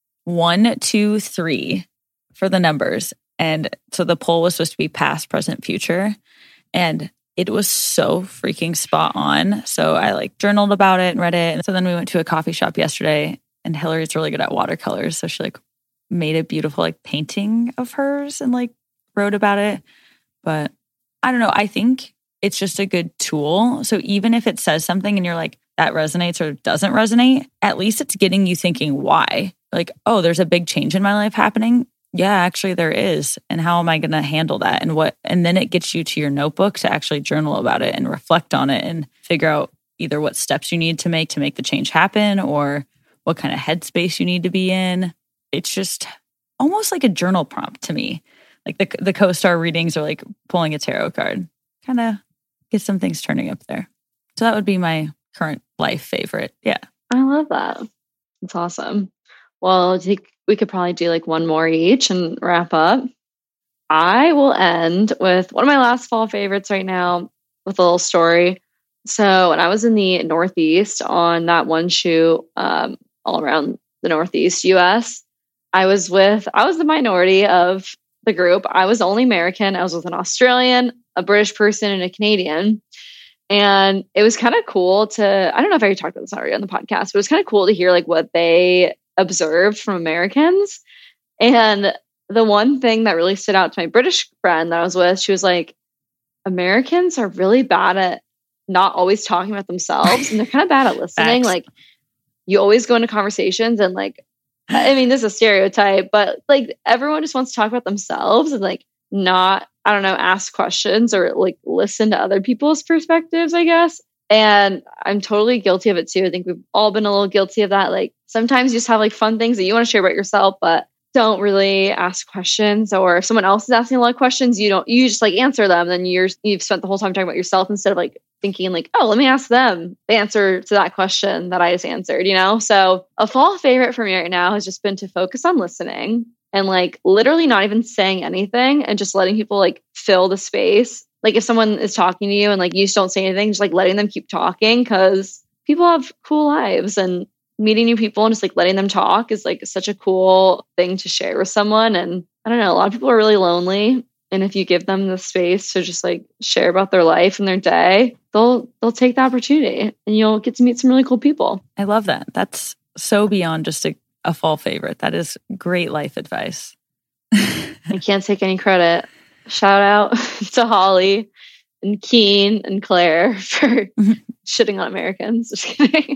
1, 2, 3 for the numbers. And so the poll was supposed to be past, present, future. And it was so freaking spot on. So I like journaled about it and read it. And so then we went to a coffee shop yesterday, and Hillary's really good at watercolors. So she like made a beautiful like painting of hers and like wrote about it. But I don't know. I think it's just a good tool. So even if it says something and you're like, that resonates or doesn't resonate, at least it's getting you thinking why. Like, oh, there's a big change in my life happening. Yeah, actually there is. And how am I going to handle that? And then it gets you to your notebook to actually journal about it and reflect on it and figure out either what steps you need to make the change happen, or what kind of headspace you need to be in. It's just almost like a journal prompt to me. Like the CoStar readings are like pulling a tarot card. Kind of get some things turning up there. So that would be my current life favorite. Yeah. I love that. It's awesome. Well, I think we could probably do like one more each and wrap up. I will end with one of my last fall favorites right now with a little story. So when I was in the Northeast on that one shoot all around the Northeast US, I was the minority of the group. I was the only American. I was with an Australian, a British person, and a Canadian. And it was kind of cool I don't know if I talked about this already on the podcast, but it was kind of cool to hear like what they observed from Americans. And the one thing that really stood out to my British friend that I was with, she was like, Americans are really bad at not always talking about themselves, and they're kind of bad at listening. Like, you always go into conversations and like, I mean, this is a stereotype, but like everyone just wants to talk about themselves and like not, I don't know, ask questions or like listen to other people's perspectives, I guess. And I'm totally guilty of it too. I think we've all been a little guilty of that. Like sometimes you just have like fun things that you want to share about yourself, but don't really ask questions. Or if someone else is asking a lot of questions, you just like answer them. Then you've spent the whole time talking about yourself instead of like thinking like, oh, let me ask them the answer to that question that I just answered, you know? So a fall favorite for me right now has just been to focus on listening and like literally not even saying anything and just letting people like fill the space. Like if someone is talking to you and like you just don't say anything, just like letting them keep talking, because people have cool lives, and meeting new people and just like letting them talk is like such a cool thing to share with someone. And I don't know, a lot of people are really lonely. And if you give them the space to just like share about their life and their day, they'll take the opportunity and you'll get to meet some really cool people. I love that. That's so beyond just a fall favorite. That is great life advice. I can't take any credit. Shout out to Holly and Keen and Claire for shitting on Americans. Just kidding.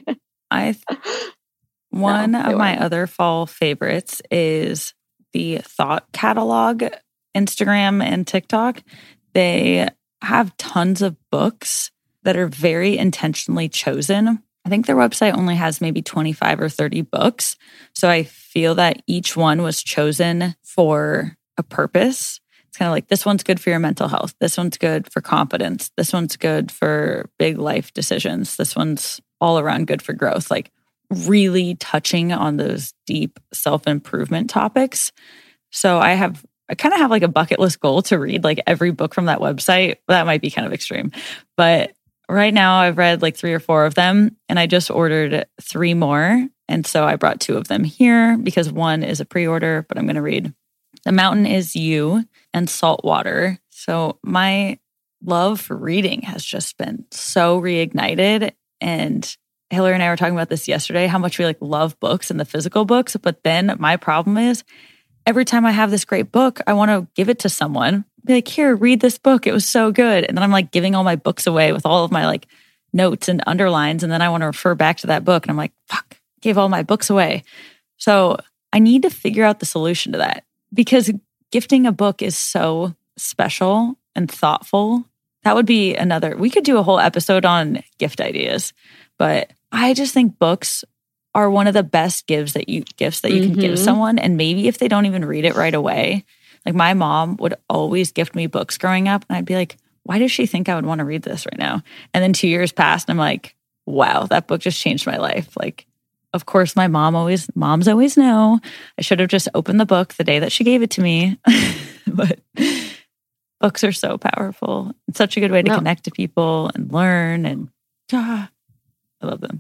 One of my other fall favorites is the Thought Catalog, Instagram and TikTok. They have tons of books that are very intentionally chosen. I think their website only has maybe 25 or 30 books. So I feel that each one was chosen for a purpose. It's kind of like, this one's good for your mental health. This one's good for confidence. This one's good for big life decisions. This one's all around good for growth. Like really touching on those deep self-improvement topics So I kind of have like a bucket list goal to read like every book from that website. That might be kind of extreme, but right now I've read like 3 or 4 of them, and I just ordered 3 more. And so I brought 2 of them here because one is a pre-order, but I'm going to read The Mountain Is You and Saltwater. So my love for reading has just been so reignited. And Hillary and I were talking about this yesterday, how much we like love books and the physical books. But then my problem is every time I have this great book, I want to give it to someone. Be like, here, read this book. It was so good. And then I'm like giving all my books away with all of my like notes and underlines. And then I want to refer back to that book. And I'm like, fuck, gave all my books away. So I need to figure out the solution to that, because gifting a book is so special and thoughtful. That would be we could do a whole episode on gift ideas, but I just think books are one of the best gifts that you can give someone. And maybe if they don't even read it right away, like my mom would always gift me books growing up, and I'd be like, why does she think I would want to read this right now? And then 2 years passed, and I'm like, wow, that book just changed my life. Like, of course, moms always know I should have just opened the book the day that she gave it to me. But books are so powerful. It's such a good way to connect to people and learn. And I love them.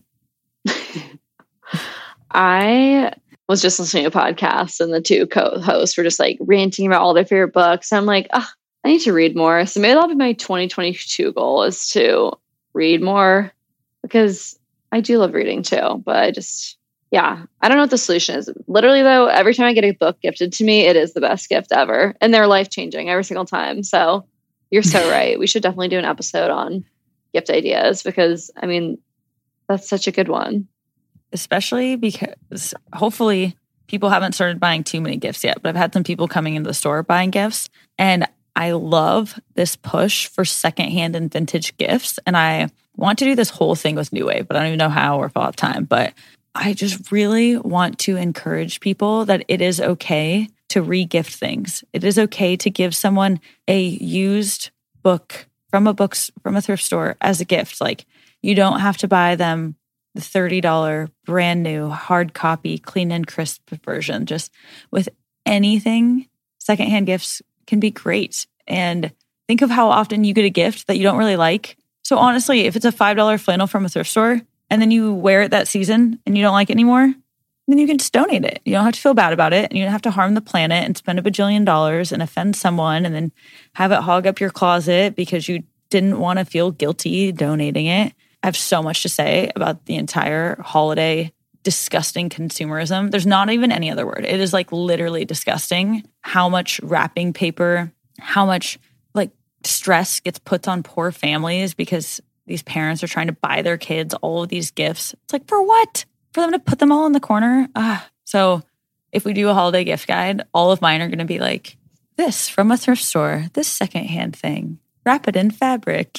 I was just listening to a podcast, and the 2 co-hosts were just like ranting about all their favorite books. I'm like, I need to read more. So maybe that'll be my 2022 goal, is to read more, because I do love reading too. But I don't know what the solution is. Literally though, every time I get a book gifted to me, it is the best gift ever. And they're life-changing every single time. So you're so right. We should definitely do an episode on gift ideas, because I mean, that's such a good one. Especially because hopefully people haven't started buying too many gifts yet, but I've had some people coming into the store buying gifts, and I love this push for secondhand and vintage gifts. And I want to do this whole thing with New Wave, but I don't even know how or if I'll have time. But I just really want to encourage people that it is okay to re-gift things. It is okay to give someone a used book from a thrift store as a gift. Like, you don't have to buy them the $30 brand new hard copy, clean and crisp version. Just with anything, secondhand gifts can be great. And think of how often you get a gift that you don't really like. So honestly, if it's a $5 flannel from a thrift store and then you wear it that season and you don't like it anymore, then you can just donate it. You don't have to feel bad about it. And you don't have to harm the planet and spend $1 bajillion and offend someone and then have it hog up your closet because you didn't want to feel guilty donating it. I have so much to say about the entire holiday disgusting consumerism. There's not even any other word. It is like literally disgusting how much wrapping paper, how much like stress gets put on poor families because these parents are trying to buy their kids all of these gifts. It's like, for what? For them to put them all in the corner? So if we do a holiday gift guide, all of mine are going to be like, this from a thrift store, this secondhand thing, wrap it in fabric.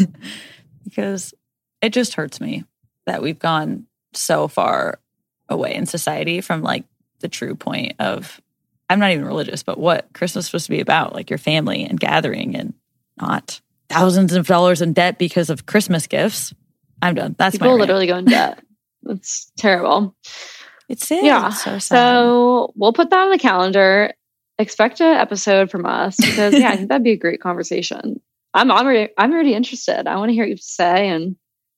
Because it just hurts me that we've gone so far away in society from like the true point of, I'm not even religious, but what Christmas is supposed to be about, like your family and gathering, and not thousands of dollars in debt because of Christmas gifts. I'm done. That's people literally go in debt. That's terrible. It's it. Yeah. It's so sad. So we'll put that on the calendar. Expect an episode from us because I think that'd be a great conversation. I'm already interested. I want to hear what you say, and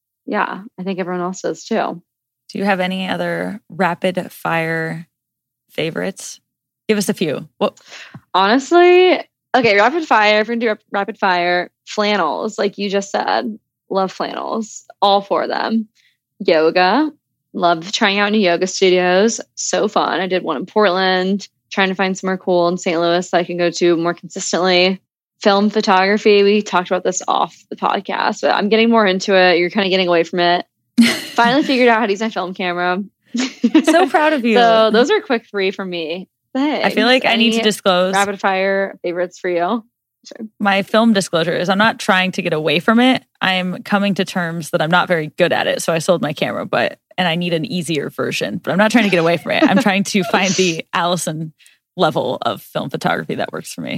I think everyone else does too. Do you have any other rapid fire favorites? Give us a few. What? Honestly, okay, rapid fire. If we're gonna do rapid fire, flannels, like you just said, love flannels. All 4 of them. Yoga, love trying out new yoga studios. So fun. I did one in Portland. Trying to find somewhere cool in St. Louis that I can go to more consistently. Film photography. We talked about this off the podcast, but I'm getting more into it. You're kind of getting away from it. Finally figured out how to use my film camera. So proud of you. So those are a quick 3 for me. Thanks. I feel like I need to disclose rapid fire favorites for you. Sure. My film disclosure is I'm not trying to get away from it. I'm coming to terms that I'm not very good at it. So I sold my camera, and I need an easier version, but I'm not trying to get away from it. I'm trying to find the Allison level of film photography that works for me.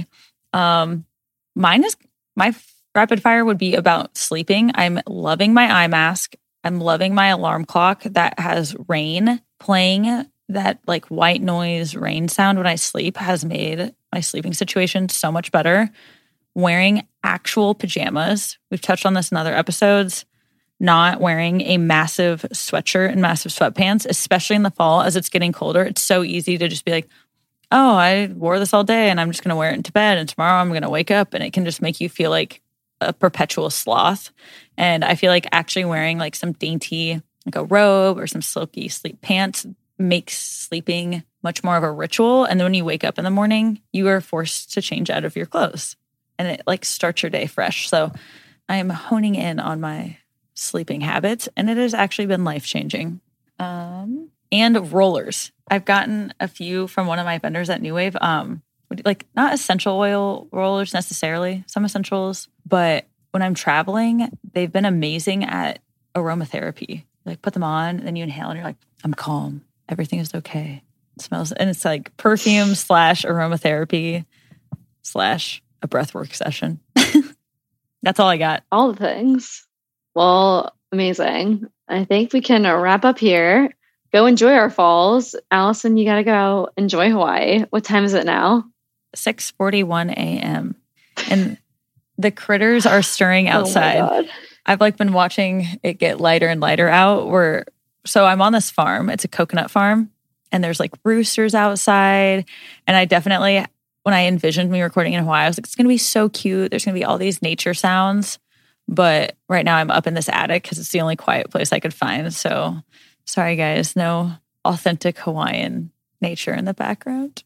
My rapid fire would be about sleeping. I'm loving my eye mask. I'm loving my alarm clock that has rain playing that like white noise rain sound when I sleep has made my sleeping situation so much better. Wearing actual pajamas. We've touched on this in other episodes. Not wearing a massive sweatshirt and massive sweatpants, especially in the fall as it's getting colder. It's so easy to just be like, oh, I wore this all day and I'm just going to wear it into bed. And tomorrow I'm going to wake up, and it can just make you feel like a perpetual sloth. And I feel like actually wearing like some dainty, like a robe or some silky sleep pants makes sleeping much more of a ritual. And then when you wake up in the morning, you are forced to change out of your clothes, and it like starts your day fresh. So I am honing in on my sleeping habits, and it has actually been life-changing. And rollers. I've gotten a few from one of my vendors at New Wave. Like not essential oil rollers necessarily, some essentials, but when I'm traveling, they've been amazing at aromatherapy. You like put them on, and then you inhale, and you're like, I'm calm. Everything is okay. It smells, and it's like perfume / aromatherapy / a breathwork session. That's all I got. All the things. Well, amazing. I think we can wrap up here. Go enjoy our falls. Allison, you got to go enjoy Hawaii. What time is it now? 6:41 a.m. And the critters are stirring outside. Oh my God. I've like been watching it get lighter and lighter out. So I'm on this farm. It's a coconut farm, and there's like roosters outside. And I definitely, when I envisioned me recording in Hawaii, I was like, it's going to be so cute. There's going to be all these nature sounds. But right now I'm up in this attic because it's the only quiet place I could find. So sorry, guys, no authentic Hawaiian nature in the background.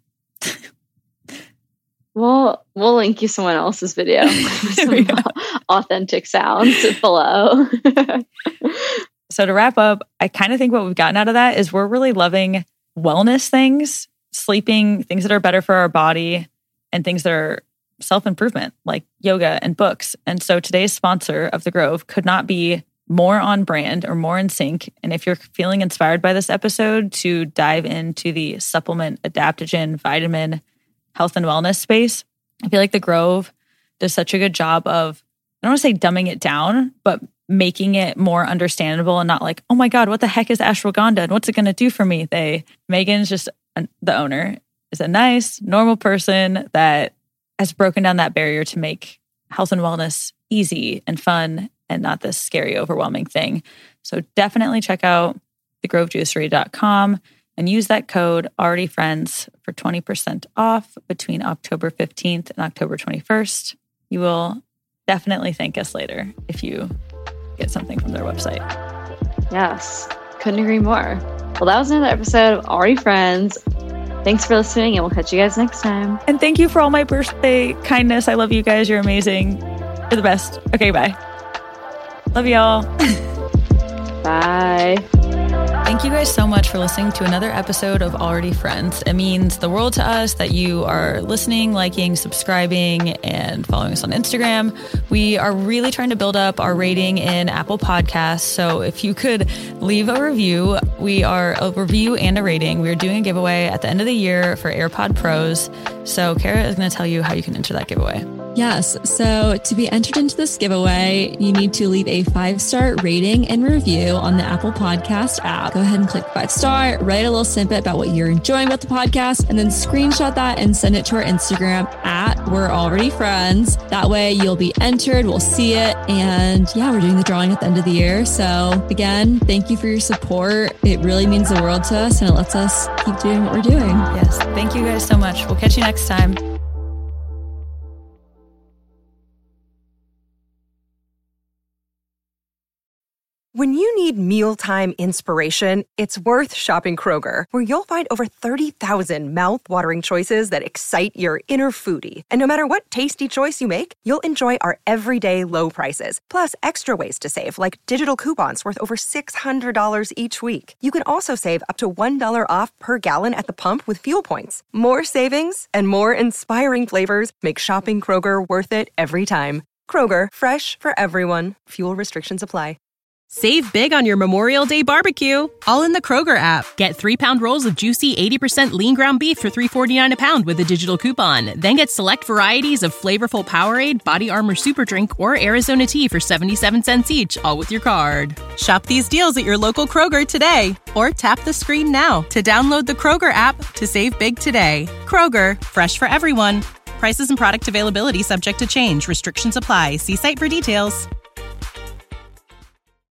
Well, we'll link you someone else's video with some authentic sounds below. So to wrap up, I kind of think what we've gotten out of that is we're really loving wellness things, sleeping, things that are better for our body, and things that are self-improvement like yoga and books. And so today's sponsor of The Grove could not be more on brand or more in sync. And if you're feeling inspired by this episode to dive into the supplement, adaptogen, vitamin, health and wellness space, I feel like The Grove does such a good job of, I don't want to say dumbing it down, but making it more understandable and not like, oh my God, what the heck is ashwagandha and what's it going to do for me? Megan's just, the owner is a nice, normal person that has broken down that barrier to make health and wellness easy and fun and not this scary, overwhelming thing. So definitely check out thegrovejuicery.com and use that code ALREADYFRIENDS for 20% off between October 15th and October 21st. You will definitely thank us later if you get something from their website. Yes, couldn't agree more. Well, that was another episode of Already Friends. Thanks for listening, and we'll catch you guys next time. And thank you for all my birthday kindness. I love you guys. You're amazing. You're the best. Okay, bye. Love y'all. Bye. Thank you guys so much for listening to another episode of Already Friends. It means the world to us that you are listening, liking, subscribing, and following us on Instagram. We are really trying to build up our rating in Apple Podcasts. So if you could leave a review, we are a review and a rating. We are doing a giveaway at the end of the year for AirPod Pros. So Kara is going to tell you how you can enter that giveaway. Yes. So to be entered into this giveaway, you need to leave a 5-star rating and review on the Apple Podcast app. Go ahead and click 5-star, write a little snippet about what you're enjoying about the podcast, and then screenshot that and send it to our Instagram at We're Already Friends. That way you'll be entered. We'll see it. And yeah, we're doing the drawing at the end of the year. So again, thank you for your support. It really means the world to us, and it lets us keep doing what we're doing. Yes. Thank you guys so much. We'll catch you next time. When you need mealtime inspiration, it's worth shopping Kroger, where you'll find over 30,000 mouth-watering choices that excite your inner foodie. And no matter what tasty choice you make, you'll enjoy our everyday low prices, plus extra ways to save, like digital coupons worth over $600 each week. You can also save up to $1 off per gallon at the pump with fuel points. More savings and more inspiring flavors make shopping Kroger worth it every time. Kroger, fresh for everyone. Fuel restrictions apply. Save big on your Memorial Day barbecue, all in the Kroger app. Get 3-pound rolls of juicy 80% lean ground beef for $3.49 a pound with a digital coupon. Then get select varieties of flavorful Powerade, Body Armor Super Drink, or Arizona tea for 77 cents each, all with your card. Shop these deals at your local Kroger today, or tap the screen now to download the Kroger app to save big today. Kroger, fresh for everyone. Prices and product availability subject to change. Restrictions apply. See site for details.